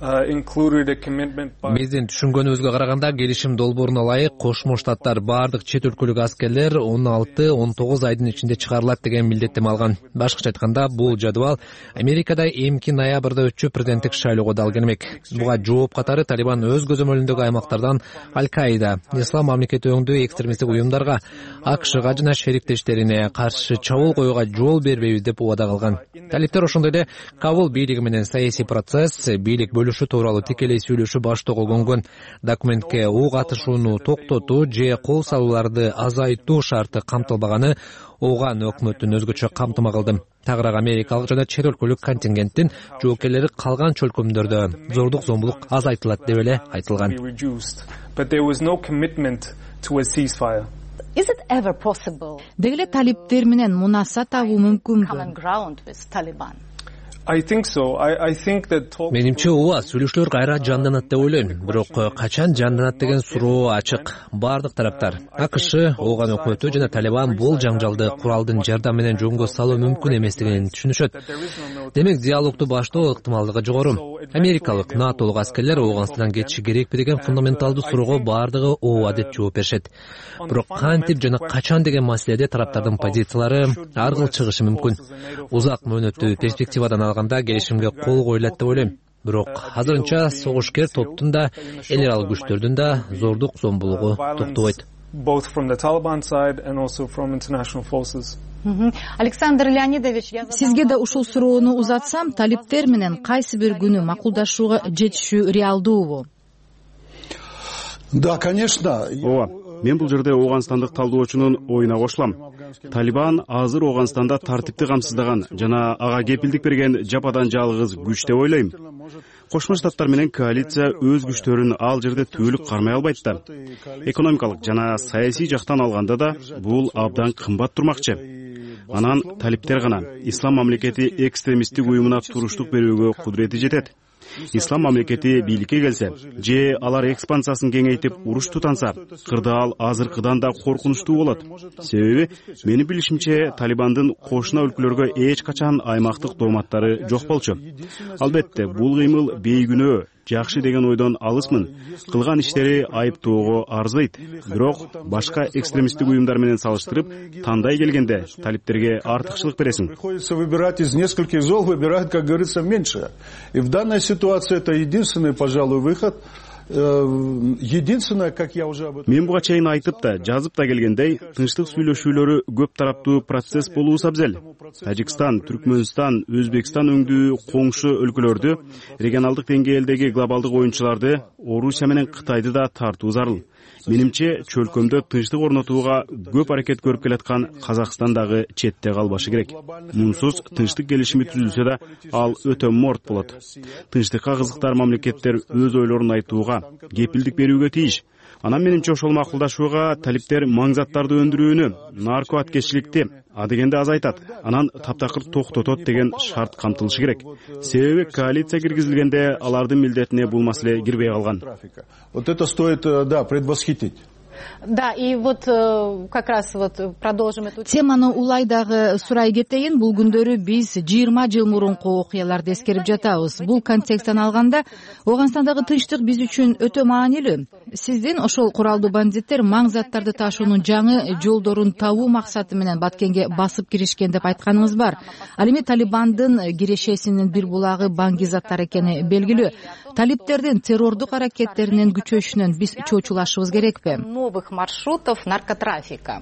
Биздин түшүнгөнүбүзгө караганда келишим долбооруна ылайык Кошмо Штаттар бардык чет өлкөлүк аскерлер он алты он тогуз айдын ичинде чыгарылат деген милдеттеме алган. Башкача айтканда, бул жадыбал Америкада эмки ноябрда өтчү президенттик шайлоого дал келмек. Буга жооп катары Талибан өз көзөмөлүндөгү аймактардан Аль-Каида, Ислам мамлекети өңдүү экстремисттик уюмдарга, АКШга жана шериктештерине каршы чабуул коюуга жол бербейбиз деп убада кылган. Талиптер ошондой эле Кабул бийлиги менен саясий процесс, бийлик бөлүшүү тууралуу тикелей сүйлөшүү баштоого конгон. Документке ок атышууну токтотуу же кол салууларды азайтуу шарты камтылбаганы Ооган өкмөттүн өзгөчө камтыма кылды. Тагыраак америкалык жана чет өлкөлүк контингенттин жоокерлери калган чөлкөмдөрдө зордук зомбулук азайтылат деп эле айтылган. Деги эле талиптер менен мунаса табуу мүмкүнбү? Менимче ооба, сүйлөшүүлөр кайра жанданат деп ойлойм. Бирок качан жанданат деген суроо ачык. Бардык тараптар, АКШ, Ооган өкмөтү жана Талибан бул жаңжалды куралдын жардамы менен жөнгө салуу мүмкүн эместигин түшүнүшөт. Демек диалогду баштоо ыктымалдыгы жогору. Америкалык, натолук аскерлер Ооганстандан кетиши керекпи деген фундаменталдуу суроого бардыгы ооба деп жооп беришет. Бирок кантип жана качан деген маселеде тараптардын позициялары ар кыл чыгышы мүмкүн. Узак мөөнөттүү перспективадан алганда келишимге кол коюлат деп ойлойм. Бирок азырынча согушкер топтун да, эл аралык күчтөрдүн да зордук зомбулугу токтобойт. Александр Леонидович, сизге да ушул суроону узатсам, талиптер менен кайсы бир күнү макулдашууга жетишүү реалдуубу? Да, конечно. Ооба, мен бул жерде Ооганстандык талдоочунун оюна кошулам. Талибан азыр Ооганстанда тартипти камсыздаган жана ага кепилдик берген жападан жалгыз күч деп ойлойм. Кошмо Штаттар менен коалиция өз күчтөрүн ал жерде түбөлүк кармай албайт да. Экономикалык жана саясий жактан алганда да бул абдан кымбат турмакчы. Анан талиптер гана ислам мамлекети экстремисттик уюмуна туруштук берүүгө кудурети жетет. Ислам мамлекети бийликке келсе, же алар экспансиясын кеңейтип уруш тутанса, кырдаал азыркыдан да коркунучтуу болот. Себеби менин билишимче Талибандын кошуна өлкөлөргө эч качан аймактык дооматтары жок болчу. Албетте, бул кыймыл бейгүнөө, жакшы деген ойдон алысмын. Кылган иштери айыптоого арзыйт. Бирок башка экстремисттик уюмдар менен салыштырып, тандай келгенде талиптерге артыкчылык бересиң. Приходится выбирать из нескольких зол, выбирают, как говорится, меньше. И в данной ситуации это единственный, пожалуй, выход. Единственное, как я уже об этом... Мен буга чейин айтып да, жазып да келгендей, тынчтык сүйлөшүүлөрү көп тараптуу процесс болуу абзел. Тажикстан, Түркмөнстан, Өзбекстан өңдүү коңшу өлкөлөрдү, регионалдык деңгээлдеги глобалдык оюнчуларды, Орусия менен Кытайды да тартуу зарыл. Менимче, чөлкөмдө тынчтык орнотууга көп аракет көрүп келаткан Казакстан дагы четте калбашы керек. Мунсуз тынчтык келишими түзүлсө да, ал өтө морт болот. Тынчтыкка кызыктар мамлекеттер өз ойлорун айтууга, кепилдик берүүгө тийиш. Анан менимче ошол макулдашууга талиптер маңзаттарды өндүрүүнү, нарко аткезчиликти, адегенде азайтат, анан таптакыр токтотот деген шарт камтылышы керек. Себеби коалиция киргизилгенде алардын милдетине бул маселе кирбей калган. Вот это стоит, да, предвосхитить. Да, и вот как раз вот продолжим эту теманы улай дагы сурай кетейин. Бул күндөрү биз жыйырма жыл мурунку окуяларды эскерип жатабыз. Бул контексттен алганда Ооганстандагы тынчтык биз үчүн өтө маанилүү. Сиздин ошол куралдуу бандиттер маң заттарды ташуунун жаңы жолдорун табуу максаты менен Баткенге басып киришкен деп айтканыңыз бар. Ал эми Талибандын кирешесинин бир булагы баңги заттар экени белгилүү. Талиптердин террордук аракеттеринин күчөшүнөн биз чочулашыбыз керекпи? Новых маршрутов наркотрафика.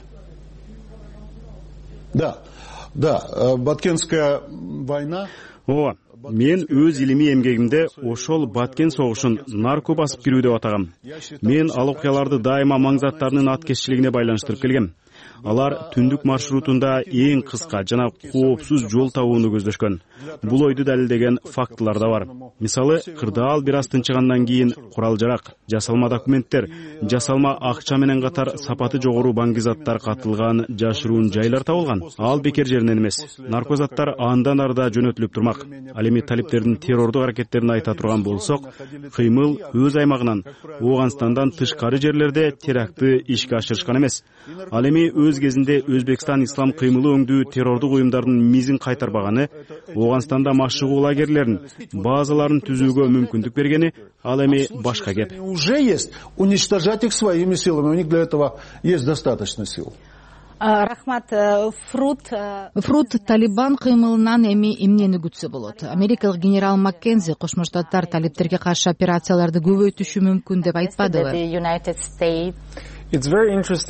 Да, да, Баткенская война. Ооба, мен өз илимий эмгегимде ошол Баткен согушун нарко басып кирүү деп атагам. Мен ал окуяларды дайыма маңзаттарынын аткезчилигине байланыштырып келгем. Алар түндүк маршрутунда эң кыска жана коопсуз жол табууну көздөшкөн. Бул ойду далилдеген фактылар да бар. Мисалы, кырдаал бир аз тынчыгандан кийин курал-жарак, жасалма документтер, жасалма акча менен катар сапаты жогору баңги заттар катылган жашыруун жайлар табылган. Ал бекер жеринен эмес. Наркозаттар андан арда жөнөтүлүп турмак. Ал эми талиптердин террордук аракеттерин айта турган болсок, кыймыл өз аймагынан, Ооганстандан тышкары жерлерде терактты ишке ашырышкан эмес. Ал эми өз кезинде Өзбекстан ислам кыймылы өңдүү террордук уюмдардын мизин кайтарбаганы, Ооганстанда машыгуу лагерлерин, базаларын түзүүгө мүмкүндүк бергени ал эми башка кеп. Уже есть уничтожать их своими силами, у них для этого есть достаточно сил. Рахмат, Фрут Фрут Талибан кыймылынан эми эмнени күтсө болот? Америкалык генерал Маккензи Кошмо Штаттар талиптерге каршы операцияларды көбөйтүшү мүмкүн деп айтпадыбы?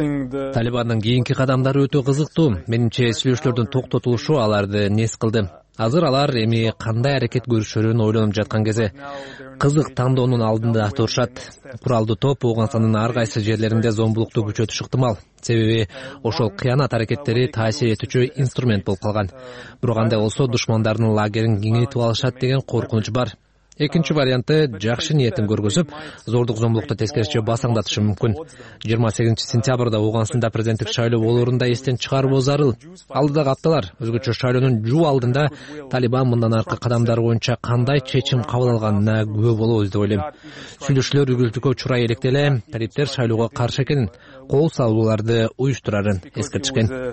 Талибандын кийинки кадамдары өтө кызыктуу. Менимче сүйлөшүүлөрдүн токтотулушу аларды нес кылды. Азыр алар эми кандай аракет көрүшөрүн ойлонуп жаткан кезде кызык тандоонун алдында турушат. Куралдуу топ Ооганстандын ар кайсы жерлеринде зомбулукту күчөтүшү ыктымал. Себеби ошол кыянат аракеттери таасир этүүчү инструмент болуп калган. Бирок андай болсо душмандардын лагерин кеңейтип алышат деген коркунуч бар. Экинчи варианты жакшы ниетин көргөзүп, зордук зомбулукту тескерисинче басаңдатышы мүмкүн. жыйырма сегизинчи сентябрда Ооганстанда президенттик шайлоо болоорун да эстен чыгаруу зарыл. Алдыдагы апталар өзгөчө шайлоонун жуу алдында Талибан мындан аркы кадамдар боюнча кандай чечим кабыл алганына күбө болобуз деп ойлойм. Сүйлөшүүлөр үгүлтүүгө учурай электе эле талиптер шайлоого каршы экенин, кол салууларды уюштурарын эскертишкен.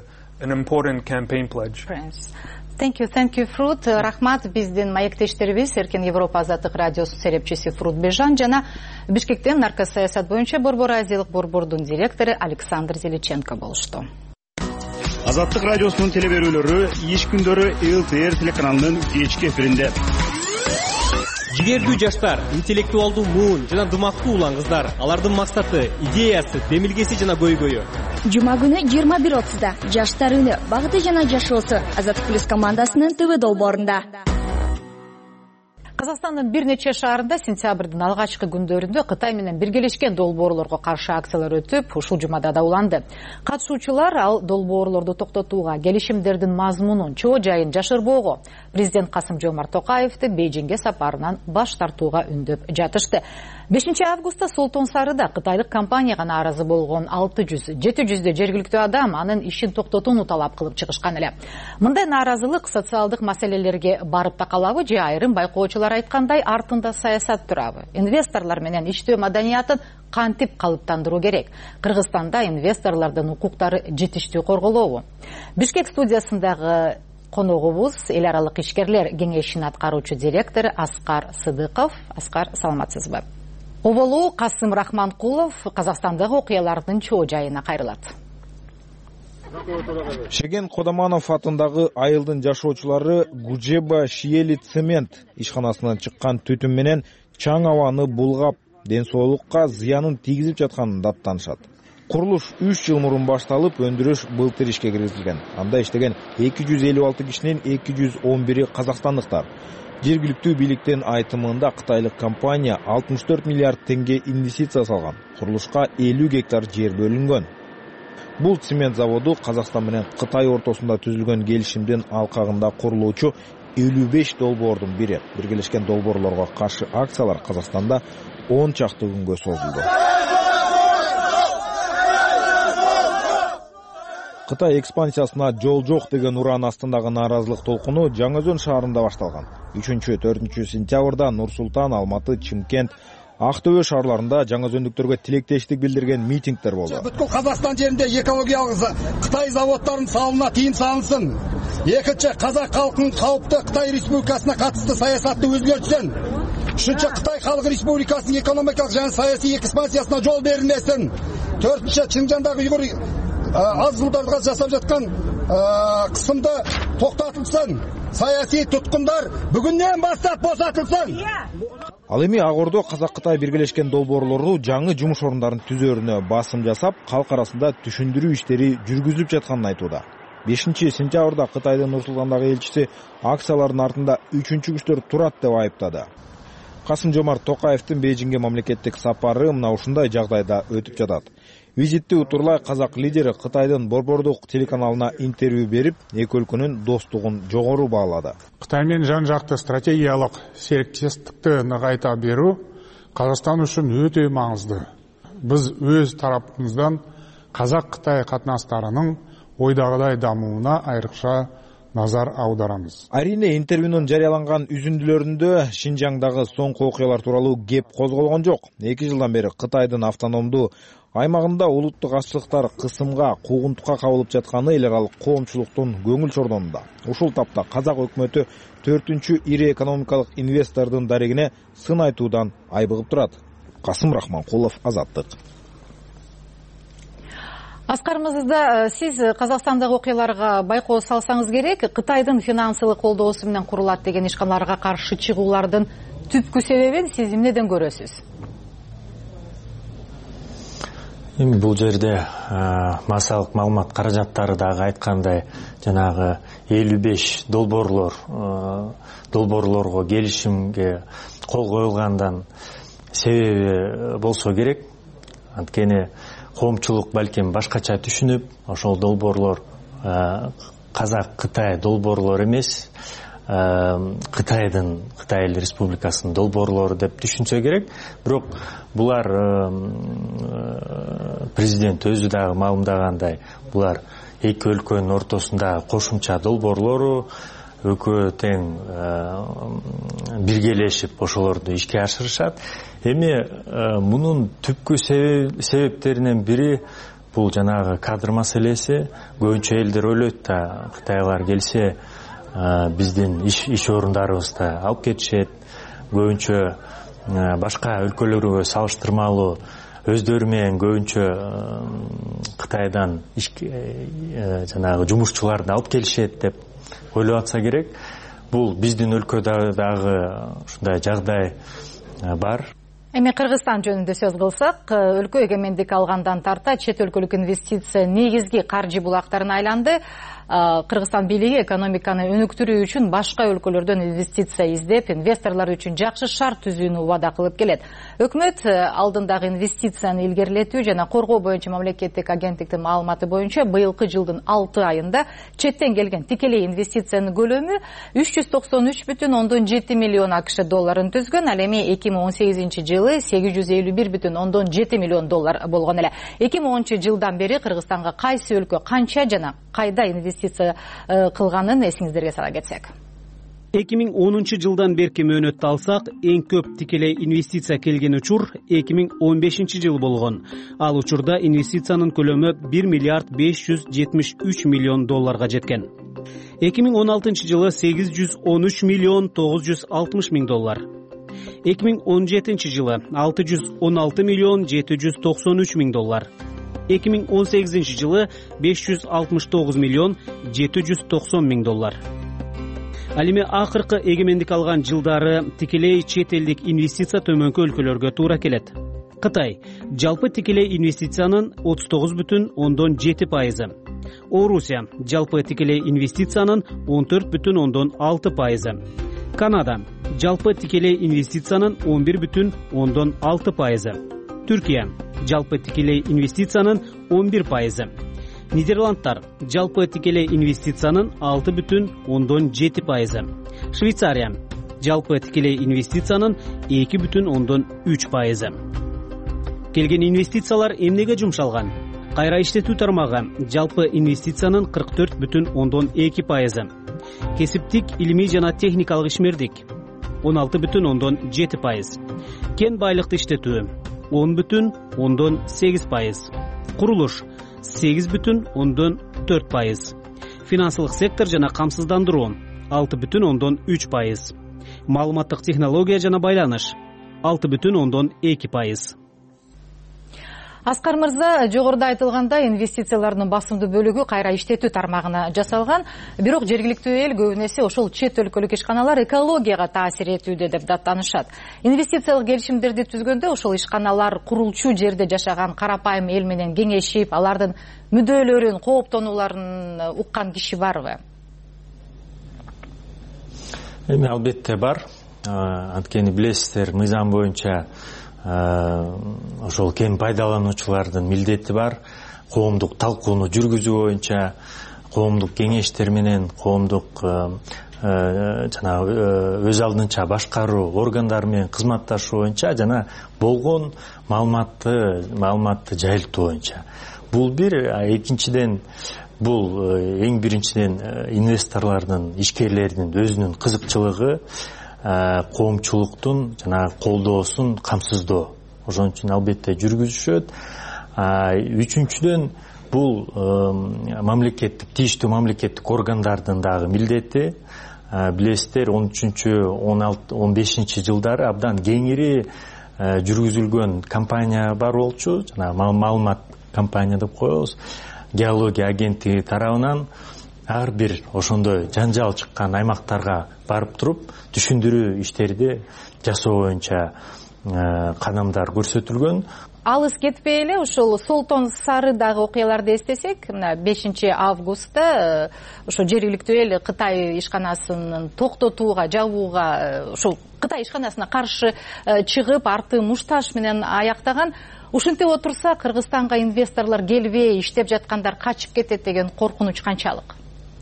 Thank you, thank you, Fruit. Рахмат, биздин маектештерибиз Эркен Европа азаттык радиосу серепчиси Fruit Бежан жана Бишкектен нарко саясат боюнча Борбор Азиялык борбордун директору Александр Зеличенко болушту. Азаттык радиосунун телеберүүлөрү иш күндөрү эл тэ эр телеканалынын кечки эфиринде. Жигердүү жаштар, интеллектуалдуу муун жана дымактуу улан кыздар, алардын максаты, идеясы, демилгеси жана көйгөйү. Жума күнү жыйырма бир отузда жаштар үнү, багыты жана жашоосу Азаттык плюс командасынын ТВ долбоорунда. Казакстандын бир нече шаарында сентябрдын алгачкы күндөрүндө Кытай менен биргелешкен долбоорлорго каршы акциялар өтүп, ушул жумада да уланды. Катышуучулар ал долбоорлорду токтотууга, келишимдердин мазмунун, чоо жайын жашырбоого, президент Касым-Жомарт Токаевди Бейжиңге сапарынан баш тартууга үндөп жатышты. бешинчи августта Солтон Сарыда кытайлык компанияга нааразы болгон алты жүз жети жүздөй жергиликтүү адам анын ишин токтотууну талап кылып чыгышкан эле. Мындай нааразылык социалдык маселелерге барып такалабы же айрым байкоочулар айткандай артында саясат турабы? Инвесторлор менен иштөө маданиятын кантип калыптандыруу керек? Кыргызстанда инвесторлордун укуктары жетиштүү корголобу? Бишкек студиясындагы коногубуз эл аралык ишкерлер кеңешинин аткаруучу директору Аскар Сыдыков. Аскар, саламатсызбы? Оболу Касым Рахманкулов Казакстандагы окуялардын чоо жайына кайрылат. Шеген Кодаманов атындагы айылдын жашоочулары Гужеба Шиели цемент ишканасынан чыккан түтүн менен чаң абаны булгап, ден соолукка зыянын тийгизип жатканын даттанышат. Курулуш үч жыл мурун башталып, өндүрүш былтыр ишке киргизилген. Анда иштеген эки жүз элүү алты кишинин эки жүз он бири казакстандыктар. Жергиликтүү бийликтин айтымында кытайлык компания алтымыш төрт миллиард теңге инвестиция салган. Курулушка элүү гектар жер бөлүнгөн. Бул цемент заводу Казакстан менен Кытай ортосунда түзүлгөн келишимдин алкагында курулуучу элүү беш долбоордун бири. Биргелешкен долбоорлорго каршы акциялар Казакстанда он чакты күнгө созулду. Кытай экспансиясына жол жок деген уран астындагы нааразылык толкуну Жаңы Өзөн шаарында башталган. үчүнчү төртүнчү сентябрда Нур-Султан, Алматы, Чимкент, Актөбө шаарларында жаңы өзөндүктөргө тилектештик билдирген митингдер болду. Бүткүл Казакстан жеринде экологиялык Кытай заводдорунун салымына тыйым салынсын. Экинчи, казак калкынын кауптуу Кытай Республикасына катысты саясатты өзгөртсүн. Үчүнчү, Кытай Халык Республикасынын экономикалык жана саясий экспансиясына жол берилмесин. Төртүнчү, Чыңжандагы уйгур аз жылдарга жасап жаткан кысымды токтотулсын. Саясий туткундар бүгүндөн баштап босотулсын. Ал эми Ак Ордо Казак-Кытай биргелешкен долбоорлору жаңы жумуш орундарын түзөрүнө басым жасап, калк арасында түшүндүрүү иштери жүргүзүлүп жатканын айтууда. бешинчи сентябрда Кытайдын Нур-Султандагы элчиси акциялардын артында үчүнчү күчтөр турат деп айыптады. Касым-Жомарт Токаевдин Бейжиңге мамлекеттик сапары мына ушундай жагдайда өтүп жатат. Визитти утурлай казак лидери Кытайдын борбордук телеканалына интервью берип, эки өлкөнүн достугун жогору баалады. Кытай менен жан жакты стратегиялык сериктештикти ныгайта берүү Казакстан үчүн өтө маңызды. Биз өз тарапыбыздан казак-Кытай катнаштарынын ойдагыдай дамууна айрыкча назар аударамыз. Арине интервьюнун жарыяланган үзүндүлөрүндө Шинжаңдагы соңку окуялар тууралуу кеп козголгон жок. эки жылдан бери Кытайдын автономдуу аймагында улуттук азчылыктар кысымга, куугунтукка кабылып жатканы эл аралык коомчулуктун көңүл чордонунда. Ушул тапта казак өкмөтү төртүнчү ири экономикалык инвестордун дарегине сын айтуудан айбыгып турат. Касым Рахманкулов, Азаттык. Аскар мырза, сиз Казакстандагы окуяларга байкоо салсаңыз керек, Кытайдын финансылык колдоосу менен курулат деген ишканаларга каршы чыгуулардын түпкү себебин сиз эмнеден көрөсүз? Эми бул жерде массалык маалымат каражаттары дагы айткандай жанагы элүү беш долбоорлор долбоорлорго келишимге кол коюлгандан себеби болсо керек. Анткени коомчулук балким башкача түшүнүп, ошол долбоорлор Казак-Кытай долбоорлор эмес, Кытайдын, Кытай Эл Республикасынын долбоорлору деп түшүнсө керек. Бирок булар президент өзү дагы маалымдагандай, булар эки өлкөнүн ортосундагы кошумча долбоорлору, экөө тең биргелешип ошолорду ишке ашырышат. Эми мунун түпкү себептеринен бири бул жанагы кадр маселеси. Көбүнчө элдер ойлойт да, Кытайлар келсе биздин иш, иш орундарыбызды алып кетишет. Көбүнчө башка өлкөлөргө салыштырмалуу өздөрү менен көбүнчө Кытайдан жанагы жумушчуларды алып келишет деп ойлоп атса керек. Бул биздин өлкөдө дагы ушундай жагдай бар. Эми Кыргызстан жөнүндө сөз кылсак, өлкө эгемендик алгандан тарта чет өлкөлүк инвестиция негизги каржы булактарына айланды. Кыргызстан бийлиги экономиканы өнүктүрүү үчүн башка өлкөлөрдөн инвестиция издеп, инвесторлор үчүн жакшы шарт түзүүнү убада кылып келет. Өкмөт алдындагы инвестицияны илгерилетүү жана коргоо боюнча мамлекеттик агенттиктин маалыматы боюнча быйылкы жылдын алты айында четтен келген тикелей инвестициянын көлөмү үч жүз токсон үч бүтүн ондон жети миллион акш долларын түзгөн. Ал эми эки миң он сегизинчи жылы сегиз жүз элүү бир бүтүн ондон жети миллион доллар болгон эле. эки миң онунчу жылдан бери Кыргызстанга кайсы өлкө канча жана кайда инвестиция кылганын эсиңиздерге сала кетсек. эки миң онунчу жылдан берки мөөнөттү алсак, эң көп тикелей инвестиция келген учур эки миң он бешинчи жыл болгон. Ал учурда инвестициянын көлөмү бир миллиард беш жүз жетимиш үч миллион долларга жеткен. эки миң он алтынчы жылы сегиз жүз он үч миллион тогуз жүз алтымыш миң доллар. эки миң он жетинчи жылы алты жүз он алты миллион жети жүз токсон үч миң доллар. эки миң он сегизинчи жылы беш жүз алтымыш тогуз миллион жети жүз токсон миң доллар. Ал эми акыркы эгемендик алган жылдары тикелей чет элдик инвестиция төмөнкү өлкөлөргө туура келет. Кытай жалпы тикелей инвестициянын отуз тогуз бүтүн ондон жети пайызы. Орусия жалпы тикелей инвестициянын он төрт бүтүн ондон алты пайызы. Канада жалпы тикелей инвестициянын он бир бүтүн ондон алты пайызы. Түркия жалпы тикелей инвестициянын он бир пайызы. Нидерландтар жалпы тикелей инвестициянын алты бүтүн ондон жети пайызы. Швейцария жалпы тикелей инвестициянын эки бүтүн ондон үч пайызы. Келген инвестициялар эмнеге жумшалган? Кайра иштетүү тармагы жалпы инвестициянын кырк төрт бүтүн ондон эки пайызы. Кесиптик, илимий жана техникалык ишмердик он алты бүтүн ондон жети пайыз. Кен байлыкты иштетүү он бүтүн ондон сегиз пайыз. Курулуш сегиз бүтүн ондон төрт пайыз. Финансылык сектор жана камсыздандыруу алты бүтүн ондон үч пайыз. Маалыматтык технология жана байланыш алты бүтүн ондон эки пайыз. Аскар мырза, жогоруда айтылгандай инвестициялардын басымдуу бөлүгү кайра иштетүү тармагына жасалган. Бирок жергиликтүү эл көбүн эсе ошол чет өлкөлүк ишканалар экологияга таасир этүүдө деп даттанышат. Инвестициялык келишимдерди түзгөндө ошол ишканалар курулчу жерде жашаган карапайым эл менен кеңешип, алардын мүдөлөрүн, кооптонуларын уккан киши барбы? Эми албетте бар. Анткени билесиздер, мыйзам боюнча ошол кен пайдалануучулардын милдети бар. Коомдук талкууну жүргүзүү боюнча, коомдук кеңештер менен, коомдук жана өз алдынча башкаруу органдары менен кызматташуу боюнча жана болгон маалыматты маалыматты жайылтуу боюнча. Бул бир, экинчиден бул эң биринчиден инвесторлордун, ишкерлердин өзүнүн кызыкчылыгы, коомчулуктун жана колдоосун камсыздоо. Ошон үчүн албетте жүргүзүшөт. Үчүнчүдөн бул мамлекеттик, тийиштүү мамлекеттик органдардын дагы милдети. Билесиздер, он үчүнчү он бешинчи жылдары абдан кеңири жүргүзүлгөн кампания бар болчу. Жана маалымат кампания деп коебуз. Геология агенттиги тарабынан ар бир ошондой жанжал чыккан аймактарга барып туруп түшүндүрүү иштерди жасоо боюнча кадамдар көрсөтүлгөн. алыс кетпей эле ушул Солтон Сарыдагы окуяларды эстесек, мына бешинчи августта ошо жергиликтүү эл Кытай ишканасынын токтотууга, жабууга, ушул Кытай ишканасына каршы чыгып, арты мушташ менен аяктаган. Ушинтип отурса, Кыргызстанга инвесторлор келбей, иштеп жаткандар качып кетет деген коркунуч канчалык?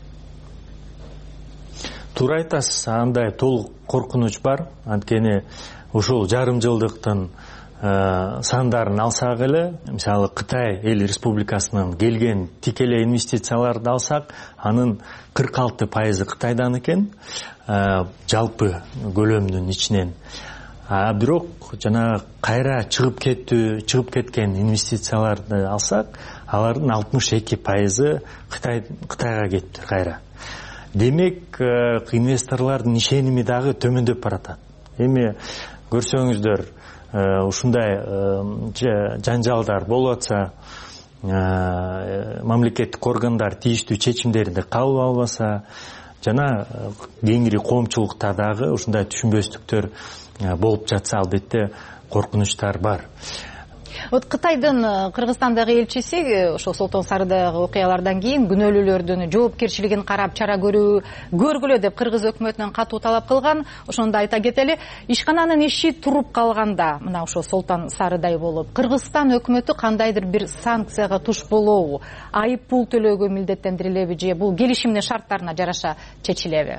Туура айтасыз, андай толук коркунуч бар. Анткени ушул жарым жылдыктын сандарын алсак эле, мисалы Кытай эл республикасынан келген тикелей инвестицияларды алсак, анын кырк алты пайызы Кытайдан экен, жалпы көлөмдүн ичинен. А бирок жана кайра чыгып кеттүү, чыгып кеткен инвестицияларды алсак, алардын алтымыш эки пайызы Кытай Кытайга кетти кайра. Демек, инвесторлордун ишеними дагы төмөндөп баратат. Эми көрсөңүздөр, ушундай жанжалдар болуп атса, мамлекеттик органдар тийиштүү чечимдерди кабыл албаса, жана кеңири коомчулукта дагы ушундай түшүнбөстүктөр болуп жатса, албетте коркунучтар бар. Вот Кытайдын Кыргызстандагы элчиси ошол Солтон Сарыдагы окуялардан кийин күнөөлүүлөрдүн жоопкерчилигин карап чара көрүү көргүлө деп Кыргыз өкмөтүнөн катуу талап кылган. Ошондо айта кетели, ишкананын иши туруп калганда, мына ошол Солтон Сарыдай болуп, Кыргызстан өкмөтү кандайдыр бир санкцияга туш болобу, айып пул төлөөгө милдеттендирилеби же бул келишимдин шарттарына жараша чечилеби?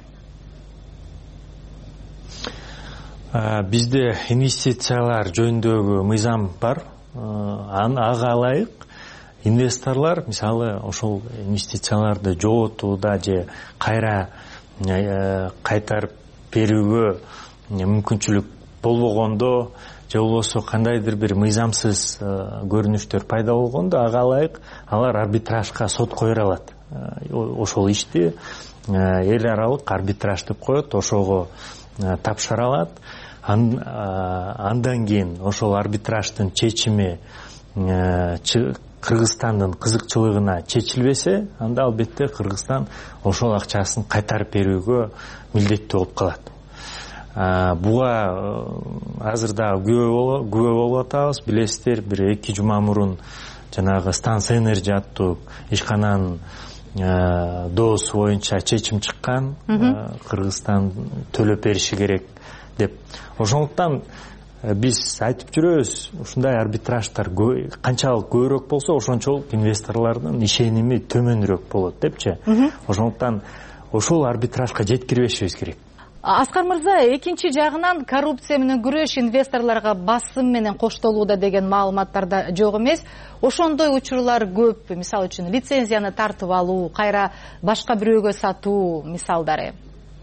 Бизде инвестициялар жөнүндөгү мыйзам бар. Ага ылайык инвесторлор мисалы ошол инвестицияларды жоготууда же кайра кайтарып берүүгө мүмкүнчүлүк болбогондо же болбосо кандайдыр бир мыйзамсыз көрүнүштөр пайда болгондо ага ылайык алар арбитражга сот койдура алат. Ошол ишти эл аралык арбитраж деп коет, ошого тапшыра алат. Андан кийин ошол арбитраждын чечими Кыргызстандын кызыкчылыгына чечилбесе, анда албетте Кыргызстан ошол акчасын кайтарып берүүгө милдеттүү болуп калат. Буга азыр да күбө болуп атабыз. Билесиздер, бир эки жума мурун жанагы Станция Энерджи аттуу ишкананын доосу боюнча чечим чыккан. Кыргызстан төлөп бериши керек деп. Ошондуктан биз айтып жүрөбүз, ушундай арбитраждар канчалык көбүрөөк болсо, ошончолук инвесторлордун ишеними төмөнүрөөк болот депчи. Ошондуктан ошол арбитражга жеткирбешибиз керек. Аскар мырза, экинчи жагынан коррупция менен күрөш инвесторлорго басым менен коштолууда деген маалыматтарда жок эмес. Ошондой учурлар көп, мисалы үчүн лицензияны тартып алуу, кайра башка бирөөгө сатуу мисалдары.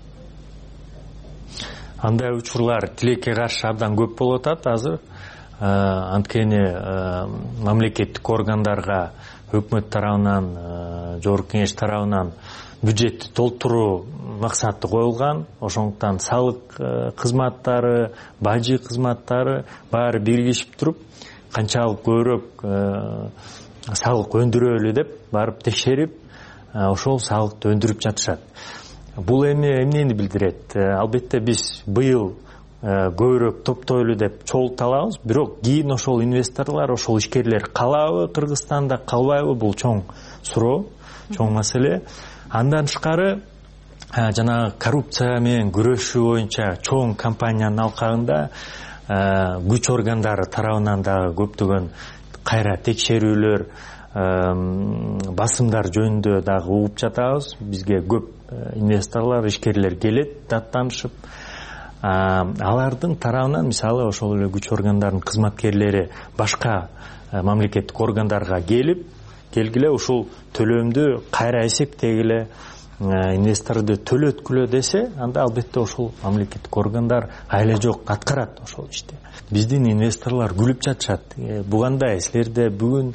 Андай учурлар тилекке каршы абдан көп болуп атат азыр. Анткени мамлекеттик органдарга өкмөт тарабынан, жогорку кеңеш тарабынан бюджетти толтуруу максаты коюлган. Ошондуктан салык кызматтары, бажы кызматтары баары биригишип туруп, канчалык көбүрөөк салык өндүрөлү деп барып текшерип, ошол салыкты өндүрүп жатышат. Бул эми эмнени билдирет? Албетте биз быйыл көбүрөөк топтойлу деп чогулталабыз, бирок кийин ошол инвесторлор, ошол ишкерлер калабы Кыргызстанда, калбайбы, бул чоң суроо, чоң маселе. Андан тышкары жана коррупция менен күрөшүү боюнча чоң компаниянын алкагында күч органдары тарабынан дагы көптөгөн кайра текшерүүлөр, басымдар жөнүндө дагы угуп жатабыз. Бизге көп инвесторлор, ишкерлер келет, даттанышып. Алардын тарабынан мисалы ошол эле күч органдарынын кызматкерлери башка мамлекеттик органдарга келип, келгиле ушул төлөмдү кайра эсептегиле, инвесторду төлөткүлө десе, анда албетте ошол мамлекеттик органдар айла жок аткарат ошол ишти. Биздин инвесторлор күлүп жатышат. Бугандай силерде бүгүн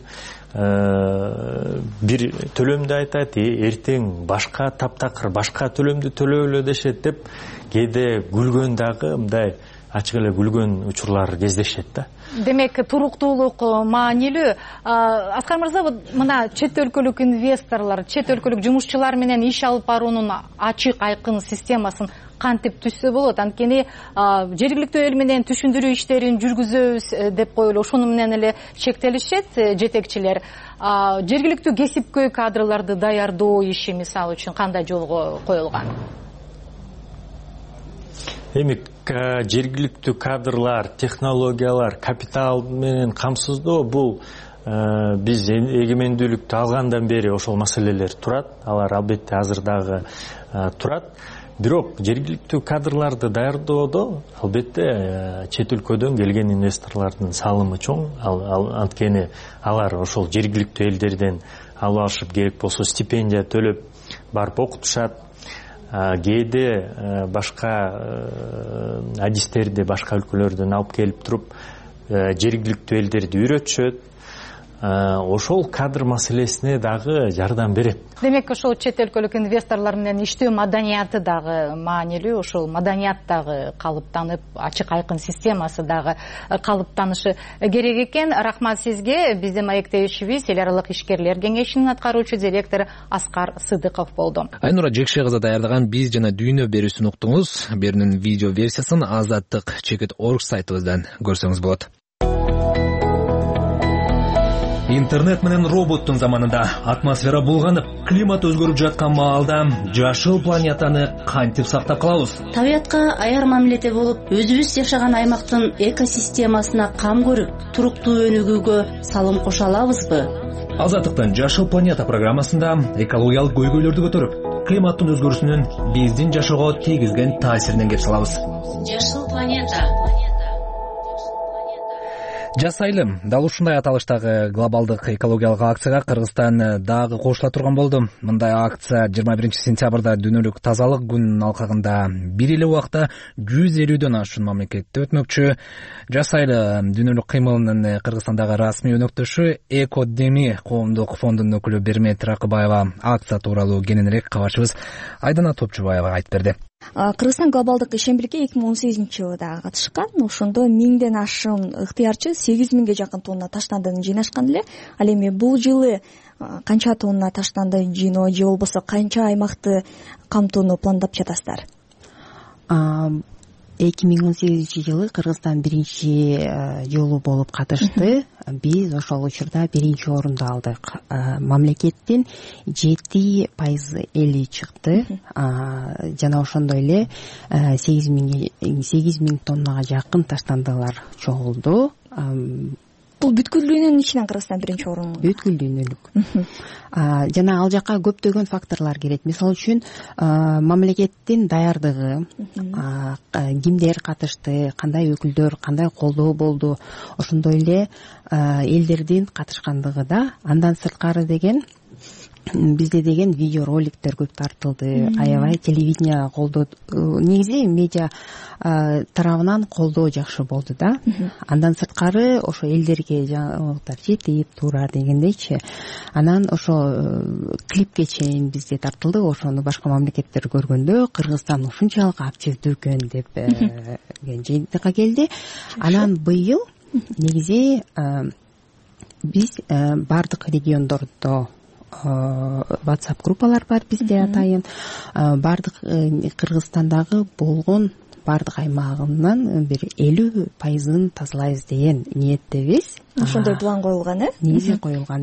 бир төлөмдү айтат, эртең башка таптакыр башка төлөмдү төлөөлө дешет деп кээде күлгөн дагы мындай ачык эле күлгөн учурлар кездешет да. Демек туруктуулук маанилүү. Аскар мырза, мына чет өлкөлүк инвесторлор, чет өлкөлүк жумушчулар менен иш алып баруунун ачык айкын системасын кантип түзсө болот? Анткени жергиликтүү эл менен түшүндүрүү иштерин жүргүзөбүз деп коелу, ошону менен эле чектелишет жетекчилер. Жергиликтүү кесипкөй кадрларды даярдоо иши мисалы үчүн кандай жолго коюлган? Эми жергиликтүү кадрлар, технологиялар, капитал менен камсыздоо бул биз эгемендүүлүктү алгандан бери ошол маселелер турат. Алар албетте азыр дагы турат. Бирок жергиликтүү кадрларды даярдоодо албетте чет өлкөдөн келген инвесторлордун салымы чоң. Анткени алар ошол жергиликтүү элдерден алып алышып, керек болсо стипендия төлөп барып окутушат. Кээде башка адистерди башка өлкөлөрдөн алып келип туруп жергиликтүү элдерди үйрөтүшөт. Ошол кадр маселесине дагы жардам берет. Демек ошол чет өлкөлүк инвесторлор менен иштөө маданияты дагы маанилүү, ошол маданият дагы калыптанып, ачык айкын системасы дагы калыптанышы керек экен. Рахмат сизге. Биздин маектешибиз эл аралык ишкерлер кеңешинин аткаруучу директору Аскар Сыдыков болду. Айнура Жекше кызы даярдаган Биз жана дүйнө берүүсүн уктуңуз. Берүүнүн видео версиясын азаттык чекит точка орг сайтыбыздан көрсөңүз болот. Интернет менен роботтун заманында атмосфера булганып, климат өзгөрүп жаткан маалда жашыл планетаны кантип сактап калабыз? Табиятка аяр мамиледе болуп, өзүбүз жашаган аймактын экосистемасына кам көрүп, туруктуу өнүгүүгө салым кошо алабызбы? Азаттыктын Жашыл планета программасында экологиялык көйгөйлөрдү көтөрүп, климаттын өзгөрүүсүнүн биздин жашоого тийгизген таасиринен кеп салабыз. Жашыл планета. Жасайлы, дал ушундай аталыштагы глобалдык экологиялык акцияга Кыргызстан дагы кошула турган болду. Мындай акция жыйырма биринчи сентябрда дүйнөлүк тазалык күнүнүн алкагында бир эле убакта жүз элүүдөн ашуун мамлекетте өтмөкчү. Жасайлы дүйнөлүк кыймылынын Кыргызстандагы расмий өнөктөшү Экодеми коомдук фондунун өкүлү Бермет Ракыбаева акция тууралуу кененирээк кабарчыбыз Айдана Топчубаева айтып берди. Кыргызстан глобалдык ишембирикке эки миң он сегизинчи жылы дагы катышкан. Ошондо миңден ашуун ыктыярчы сегиз миңге жакын тонна таштандыны жыйнашкан эле. Ал эми бул жылы канча тонна таштанды жыйноо же болбосо канча аймакты камтууну пландап жатасыздар? эки миң он сегизинчи жылы Кыргызстан биринчи жолу болуп катышты. Биз ошол учурда биринчи орунду алдык. Мамлекеттин жети пайыз эли чыкты. Жана ошондой эле сегиз миң тоннага жакын таштандылар чогулду. Бул бүткүл дүйнөнүн ичинен Кыргызстан биринчи орун. Бүткүл дүйнөлүк. Жана ал жакка көптөгөн факторлор кирет. Мисалы үчүн мамлекеттин даярдыгы, кимдер катышты, кандай өкүлдөр, кандай колдоо болду, ошондой эле элдердин катышкандыгы да. Андан сырткары деген бизде деген видео роликтер көп тартылды, аябай телевидение колдоо, негизи медиа тарабынан колдоо жакшы болду да. Андан сырткары ошо элдерге жаңылыктар жетип туура дегендейчи. Анан ошо клипке чейин бизде тартылды. Ошону башка мамлекеттер көргөндө Кыргызстан ушунчалык активдүү экен деп жыйынтыкка келди. Анан быйыл негизи биз бардык региондордо WhatsApp группалар бар бизде атайын. Бардык Кыргызстандагы болгон бардык аймагынан бир элүү пайызын тазалайбыз деген ниеттебиз. Ошондой план коюлган, э? Негизи коюлган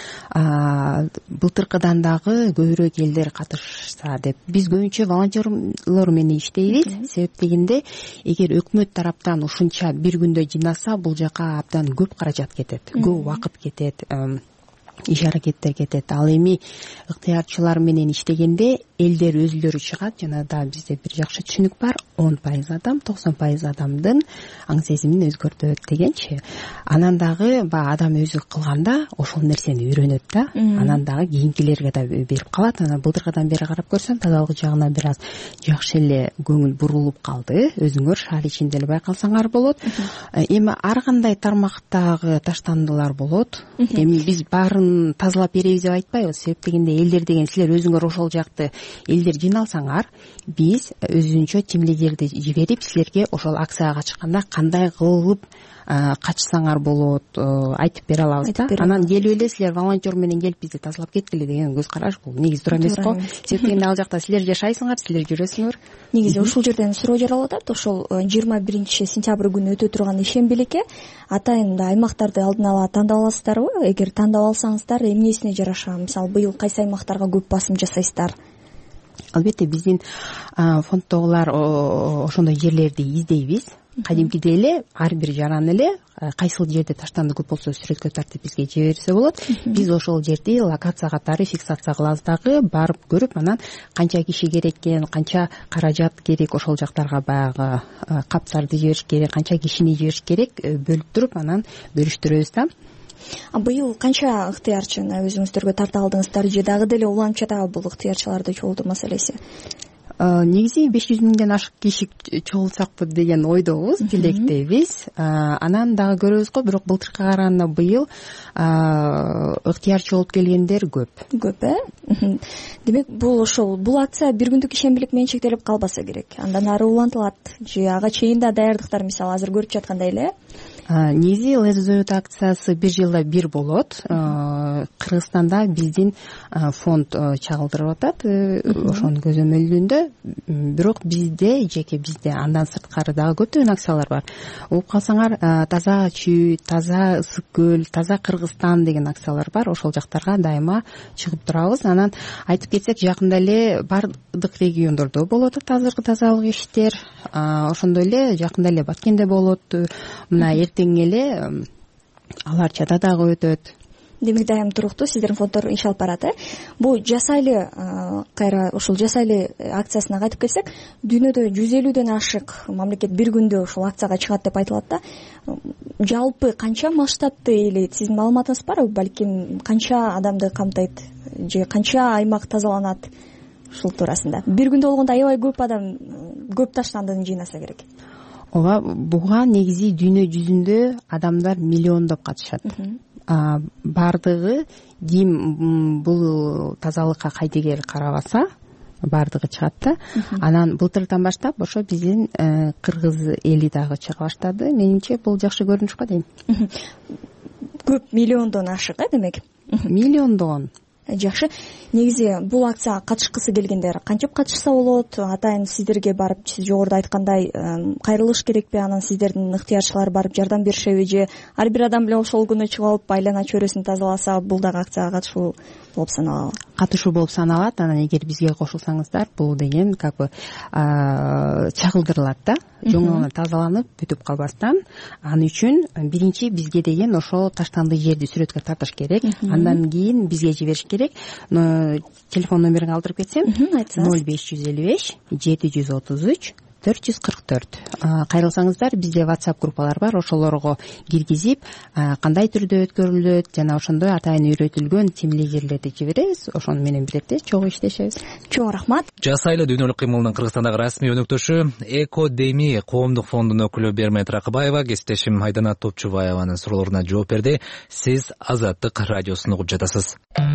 да. Былтыркыдан дагы көбүрөөк элдер катышса деп. Биз көбүнчө волонтерлор менен иштейбиз. Себеп дегенде, эгер өкмөт тараптан ушунча бир күндө жыйнаса, бул жака абдан көп каражат кетет, көп убакыт кетет, иш аракеттер кетет. Ал эми ыктыярчылар менен иштегенде элдер өзүлөрү чыгат. Жана да бизде бир жакшы түшүнүк бар. он пайыз адам, токсон пайыз адамдын аң сезимин өзгөртөт дегенчи. Анан дагы ба адам өзү кылганда ошол нерсени үйрөнөт да. Анан дагы кийинкилерге да берип калат. Анан былтыркыдан бери карап көрсөң, тазалык жагына бир аз жакшы эле көңүл бурулуп калды. Өзүңөр шаар ичинде эле байкалсаңар болот. Эми ар кандай тармактагы таштандылар болот. Эми биз баарын тазалап беребиз деп айтпайбыз. Себеп дегенде элдер деген силер өзүңөр ошол жакты элдер жыйналсаңар биз өзүнчө тим лидерди жиберип силерге ошол акцияга чыкканда кандай кылып катышсаңар болот айтып бере алабыз да. Анан келип эле силер волонтер менен келип бизди тазалап кеткиле деген көз караш бул негизи туура эмес го. Себеби дегенде ал жакта силер жашайсыңар, силер жүрөсүңөр. Негизи ушул жерден суроо жаралып атат. Ошол жыйырма биринчи сентябрь күнү өтө турган ишембилекке атайын аймактарды алдын ала тандап аласыздарбы? Эгер тандап алсаңыздар эмнесине жараша, мисалы быйыл кайсы аймактарга көп басым жасайсыздар? Албетте биздин фонддогулар ошондой жерлерди издейбиз. Кадимкидей эле ар бир жаран эле кайсыл жерде таштанды көп болсо сүрөткө тартып бизге жиберсе болот. Биз ошол жерди локация катары фиксация кылабыз дагы, барып көрүп, анан канча киши керек экен, канча каражат керек, ошол жактарга баягы капчарды жибериш керек, канча кишини жибериш керек, бөлүп туруп анан бөлүштүрөбүз да. А быйыл канча ыктыярчыны өзүңүздөргө тарта алдыңыздар же дагы деле уланып жатабы бул ыктыярчыларды чогултуу маселеси? Негизи беш жүз миңден ашык киши чогултсакпы деген ойдобуз, тилектебиз. Анан дагы көрөбүз го, бирок былтыркыга караганда быйыл ыктыярчы болуп келгендер көп. Көп, э? Демек, бул ошол бул акция бир күндүк ишембилик менен чектелип калбаса керек. Андан ары улантылат же ага чейин да даярдыктар мисалы азыр көрүп жаткандай эле? Негизи Let's Do It акциясы бир жылда бир болот. Кыргызстанда биздин фонд чагылдырып атат ошонун көзөмөлүндө. Бирок бизде, жеке бизде андан сырткары дагы көптөгөн акциялар бар. Угуп калсаңар, таза чүй, таза ысык көл, таза Кыргызстан деген акциялар бар. Ошол жактарга дайыма чыгып турабыз. Анан айтып кетсек, жакында эле бардык региондордо болот азыркы тазалык иштер. Ошондой эле жакында эле Баткенде болот. Мына тең эле Аларчада дагы өтөт. Демек дайым туруктуу сиздердин фонддор иш алып барат, э? Бул жасайлы кайра ушул жасайлы акциясына кайтып келсек, дүйнөдө жүз элүүдөн ашык мамлекет бир күндө ушул акцияга чыгат деп айтылат да. Жалпы канча масштабты элейт? Сиздин маалыматыңыз барбы? Балким канча адамды камтайт же канча аймак тазаланат ушул туурасында? Бир күндө болгондо аябай көп адам, көп таштандыны жыйнаса керек. Ооба, буга негизи дүйнө жүзүндө адамдар миллиондоп катышат. Бардыгы ким бул тазалыкка кайдыгер карабаса, бардыгы чыгат да. Анан былтырдан баштап ошо биздин кыргыз эли дагы чыга баштады. Менимче бул жакшы көрүнүш го дейм. Көп миллиондон ашык, э, демек? Миллиондон. Жакшы. Негизи бул акцияга катышкысы келгендер кантип катышса болот? Атайын сиздерге барып, сиз жогоруда айткандай, кайрылыш керекпи? Анан сиздердин ыктыярчылар барып жардам беришеби же ар бир адам эле ошол күнү чыгып алып айлана чөйрөсүн тазаласа, бул дагы акцияга катышуу болуп саналабы? Катышуу болуп саналат. Анан эгер бизге кошулсаңыздар, бул деген как бы чагылдырылат да. Жоңона тазаланып бүтүп калбастан. Аны үчүн биринчи бизге деген ошол таштанды жерди сүрөткө тартыш керек. Андан кийин бизге жибериш керек. Телефон номерин калтырып кетсем, ноль беш жүз элүү беш жети жүз отуз үч төрт жүз кырк төрт. Кайрылсаңыздар, бизде WhatsApp группалар бар, ошолорго киргизип, кандай түрдө өткөрүлөт жана ошондой атайын үйрөтүлгөн тим лидерлерди жиберебиз. Ошону менен бирге чогуу иштешебиз. Чоң рахмат. Жасайлы дүйнөлүк кыймылдын Кыргызстандагы расмий өнөктөшү Экодеми коомдук фондунун өкүлү Бермет Ракыбаева, кесиптешим Айдана Топчубаеванын суроолоруна жооп берди. Сиз Азаттык радиосун угуп жатасыз.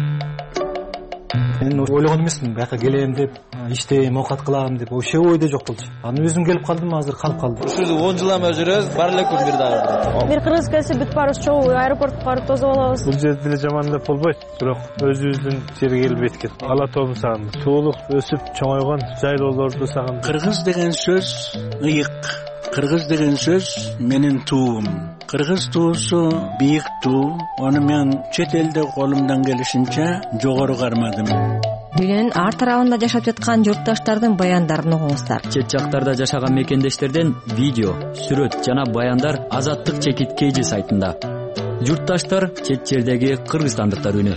Мен ойлогон эмесмин, бияка келем деп, иштейм, оокат кылам деп, вообще ойдо жок болчу. Анан өзүм келип калдым, азыр калып калдым. Ушул он жылдан бери жүрөбүз, бар эле күн бир дагы. Бир кыргыз келсе бүт барыбыз чогуу аэропортко барып тосуп алабыз. Бул жерде деле жамандап болбойт, бирок өзүбүздүн жерге келип эткен. Ала тообун сагындым. Суулук өсүп чоңойгон жайлоолорду сагындым. Кыргыз деген сөз ыйык. Кыргыз деген сөз менин туум. Кыргыз туусу бийик туу. Аны мен чет элде колумдан келишинче жогору кармадым. Дүйнөнүн ар тарабында жашап жаткан журтташтардын баяндарын угуңуздар. Чет жактарда жашаган мекендештерден видео, сүрөт жана баяндар Азаттык чекит кейжи сайтында. Журтташтар чет жердеги кыргызстандыктар үнү.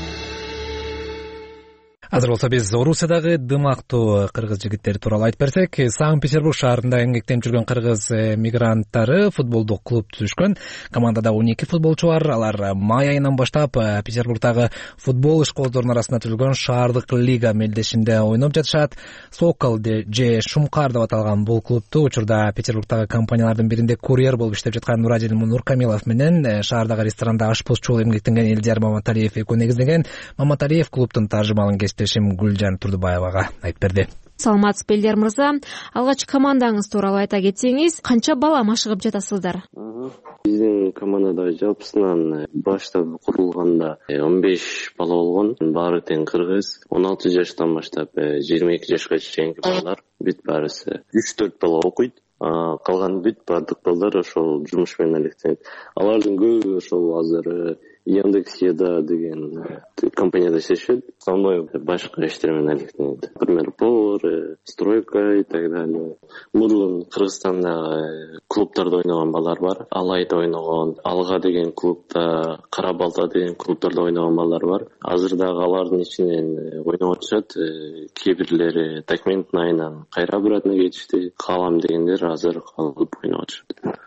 Азыр болсо биз Орусиядагы дымактуу кыргыз жигиттери тууралуу айтып берсек, Санкт-Петербург шаарында эмгектенип жүргөн кыргыз мигранттары футболдук клуб түзүшкөн. Командада он эки футболчу бар. Алар май айынан баштап Петербургдагы футбол ишкоозорунун арасында түзүлгөн шаардык лига мелдешинде ойноп жатышат. Сокол же Шумкар деп аталган бул клубту учурда Петербургдагы компаниялардын биринде курьер болуп иштеп жаткан Нурадил Нуркамилов менен шаардагы ресторанда ашпозчу болуп эмгектенген Элдияр Маматалиев экөө негиздеген. Маматалиев клубдун таржымалын әріптешим Гүлжан Турдубаевага айтып берди. Саламатсызбы Элдер мырза, алгач командаңыз тууралуу айта кетсеңиз, канча бала машыгып жатасыздар? Биздин командада жалпысынан баштап курулганда он беш бала болгон, баары тең кыргыз, он алты жаштан баштап жыйырма эки жашка чейинки балалар, бүт баарысы үч төрт бала окуйт. Калган бүт бардык балдар ошол жумуш менен алектенет. Алардын көбү ошол азыр Яндекс.Еда деген компанияда иштешет. Основной башка иштер менен алектенет. Например, повар, стройка и так далее. Мурун Кыргызстанда клубтарда ойногон балдар бар. Алайда ойногон, Алга деген клубта, Кара Балта деген клубтарда ойногон балдар бар. Азыр дагы алардын ичинен ойноп атышат. Кээ бирлери документин айынан кайра обратно кетишти. Калам дегендер азыр калып ойноп атышат.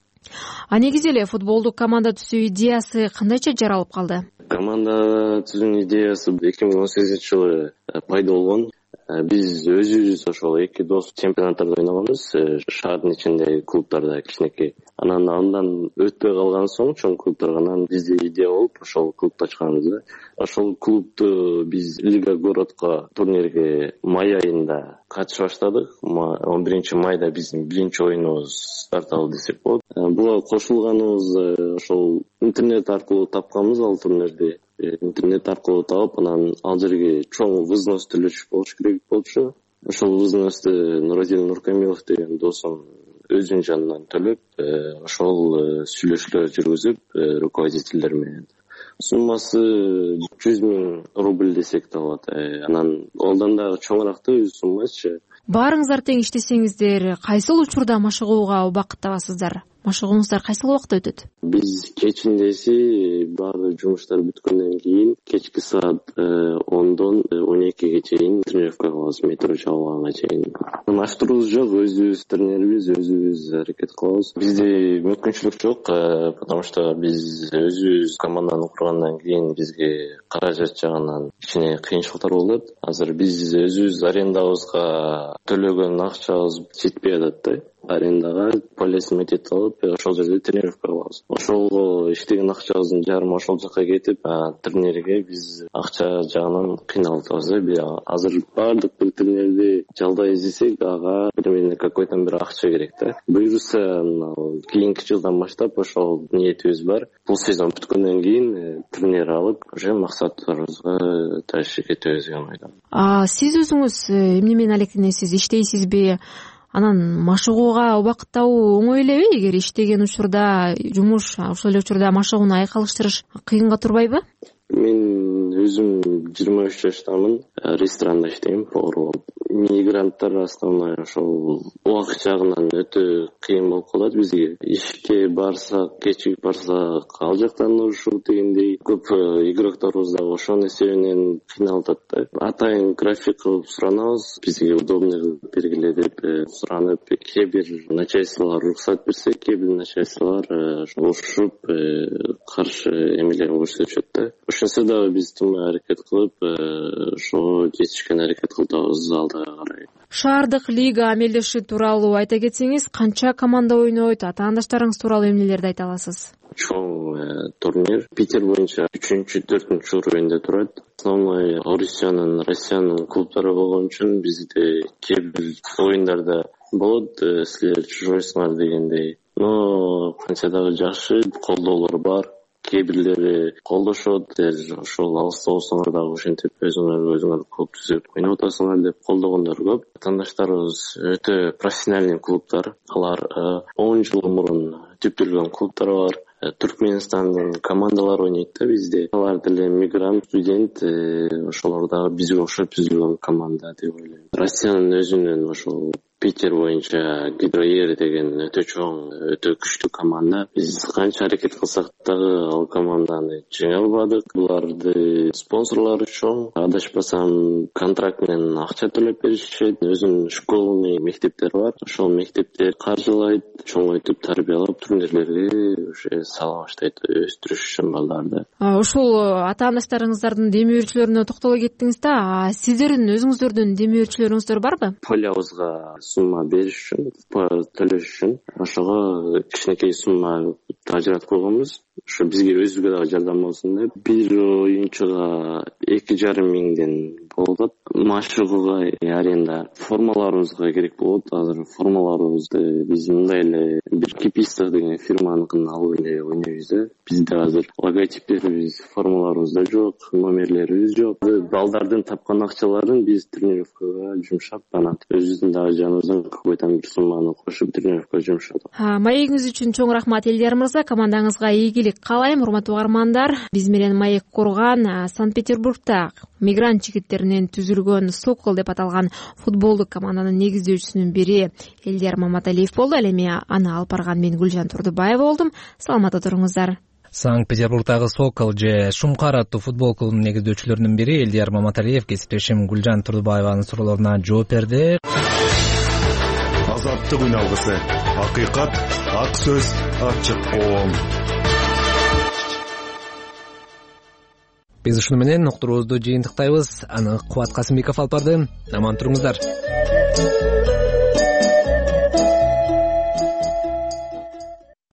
А негизи эле футболдук команда түзүү идеясы кандайча жаралып калды? Команда түзүүнүн идеясы эки миң он сегизинчи жылы пайда болгон. Биз өзүбүз ошол эки дос чемпионаттарда ойногонбуз, шаардын ичиндеги клубтарда кичинекей. Анан андан өтпөй калган соң чоң клубтарга анан бизде идея болуп ошол клубду ачканбыз да. Ошол клубду биз Лига городко турнирге май айында катышып баштадык. он биринчи майда биздин биринчи оюнубуз старт алды десек болот. Буга кошулганыбыз ошол интернет аркылуу тапканбыз ал турнирди. Интернет аркылуу таап, анан ал жерге чоң взнос төлөш болуш керек болчу. Ошол взносту Нурадил Нуркамилов деген досум өзүнүн жанынан төлөп, ошол сүйлөшүүлөр жүргүзүп, руководителдер менен. Суммасы жүз миң рубль десек да болот. Анан олдан дагы чоңураак да өз суммасы. Баарыңыздар тең иштесеңиздер, кайсыл учурда машыгууга убакыт табасыздар? Машыгууңуздар кайсыл убакта өтөт? Биз кечиндеси баары жумуштар бүткөндөн кийин кечки саат ондон он экиге чейин тренировка кылабыз, метро жабылганга чейин. Маштырубуз жок, өзүбүз тренербиз, өзүбүз аракет кылабыз. Бизде мүмкүнчүлүк жок, потому что биз өзүбүз команданы кургандан кийин бизге каражат жагынан кичине кыйынчылыктар болот. Азыр биз өзүбүз арендабызга төлөгөн акчабыз жетпей атат да. Арендага полесин метет алып, ошол жерде тренировка кылабыз. Ошолго иштеген акчабыздын жарымы ошол жака кетип, тренерге биз акча жагынан кыйналып атабыз. Азыр баардык бир тренерди жалдай издесек, ага примерно какой-то бир акча керек да. Буюрса, кийинки жылдан баштап ошол ниетибиз бар. Бул сезон бүткөндөн кийин тренер алып, уже максаттарыбызга таш кетебиз деген ойдомун. А сиз өзүңүз эмне менен алектенесиз, иштейсизби? Анан машыгууга убакыт табуу оңой элеби? Эгер иштеген учурда жумуш, ошол эле учурда машыгууну айкалыштырыш кыйынга турбайбы? Мен өзүм жыйырма үч жаштамын, ресторанда иштейм, повар болуп. Мигранттар основной ошол убакыт жагынан өтө кыйын болуп калат бизге. Ишке барсак, кечигип барсак, ал жактан урушуу дегендей көп игрокторубуз дагы ошонун эсебинен кыйналып атат да. Атайын график кылып суранабыз, бизге удобный бергиле деп суранып, кээ бир начальстволор уруксат берсе, кээ бир начальстволор урушуп каршы эмелер көрсөтүшөт да. Ошонсо дагы биз тумай аракет кылып, ошого жетишкен аракет кылабыз алдыга карай. Шаардык лига амелдеши тууралуу айта кетсеңиз, канча команда ойнойт, атаандаштарыңыз тууралуу эмнелерди айта аласыз? Чоң турнир Питер боюнча үчүнчү, төртүнчү уровеньде турат. Основной Орусиянын, Россиянын клубтары болгон үчүн бизде кээ бир оюндарда болот, силер чужойсуңар дегендей. Но канча дагы жакшы колдоолор бар. Кээ бирлери колдошот, ошол алыста болсоңор дагы ошентип өзүңөр өзүңөр клуб түзүп ойноп атасыңар деп колдогондор көп. Атаандаштарыбыз өтө профессиональный клубтар. Алар он жыл мурун түптөлгөн клубтар бар. Түркменстандын командалары ойнойт да бизде. Алар деле мигрант, студент, ошолор дагы бизге окшоп түзүлгөн команда деп ойлойм. Россиянын өзүнүн ошол Питер боюнча Гидроер деген өтө чоң, өтө күчтүү команда. Биз канча аракет кылсак дагы ал команданы жеңе албадык. Буларды спонсорлору чоң. Адашпасам, контракт менен акча төлөп беришет. Өзүнүн школный мектептер бар. Ошол мектептер каржылайт, чоңойтуп тарбиялап турнирлерге уже сала баштайт, өстүрүш үчүн балдарды. Ушул ата-анаштарыңыздардын демөөрчүлөрүнө токтоло кеттиңиз да, сиздердин өзүңүздөрдүн демөөрчүлөрүңүздөр барбы? Полябызга сумма бериш үчүн, төлөш үчүн ошого кичинекей сумма ажыратып койгонбуз. Ошо бизге өзүбүзгө дагы жардам болсун деп бир оюнчуга эки жарым миңден болуп атат. Машыгууга аренда формаларыбызга керек болот. Азыр формаларыбызды биз мындай эле бир Кипистер деген фирманыкын алып эле ойнойбуз да. Бизде азыр логотиптерибиз, формаларыбызда жок, номерлерибиз жок. Балдардын тапкан акчаларын биз тренировкага жумшап, анан өзүбүздүн дагы жаныбыздан какой-то бир сумманы кошуп тренировкага жумшадык. Маегиңиз үчүн чоң рахмат Элдияр мырза. Командаңызга ийгилик каалайм. Урматтуу угармандар, биз менен маек курган Санкт-Петербургда мигрант жигиттеринен түзүлгөн Сокол деп аталган футболдук команданын негиздөөчүсүнүн бири Элдияр Маматалиев болду. Ал эми аны алып барган мен Гүлжан Турдубаева болдум. Саламатта туруңуздар. Санкт-Петербургдагы Сокол же Шумкар аттуу футбол клубунун негиздөөчүлөрүнүн бири Элдияр Маматалиев кесиптешим Гүлжан Турдубаеванын суроолоруна жооп берди. Азаттык үн алгысы, акыйкат, ак сөз, ачык коом. Биз ушуну менен уктуруубузду жыйынтыктайбыз. Аны Кубат Касымбеков алып барды. Аман туруңуздар.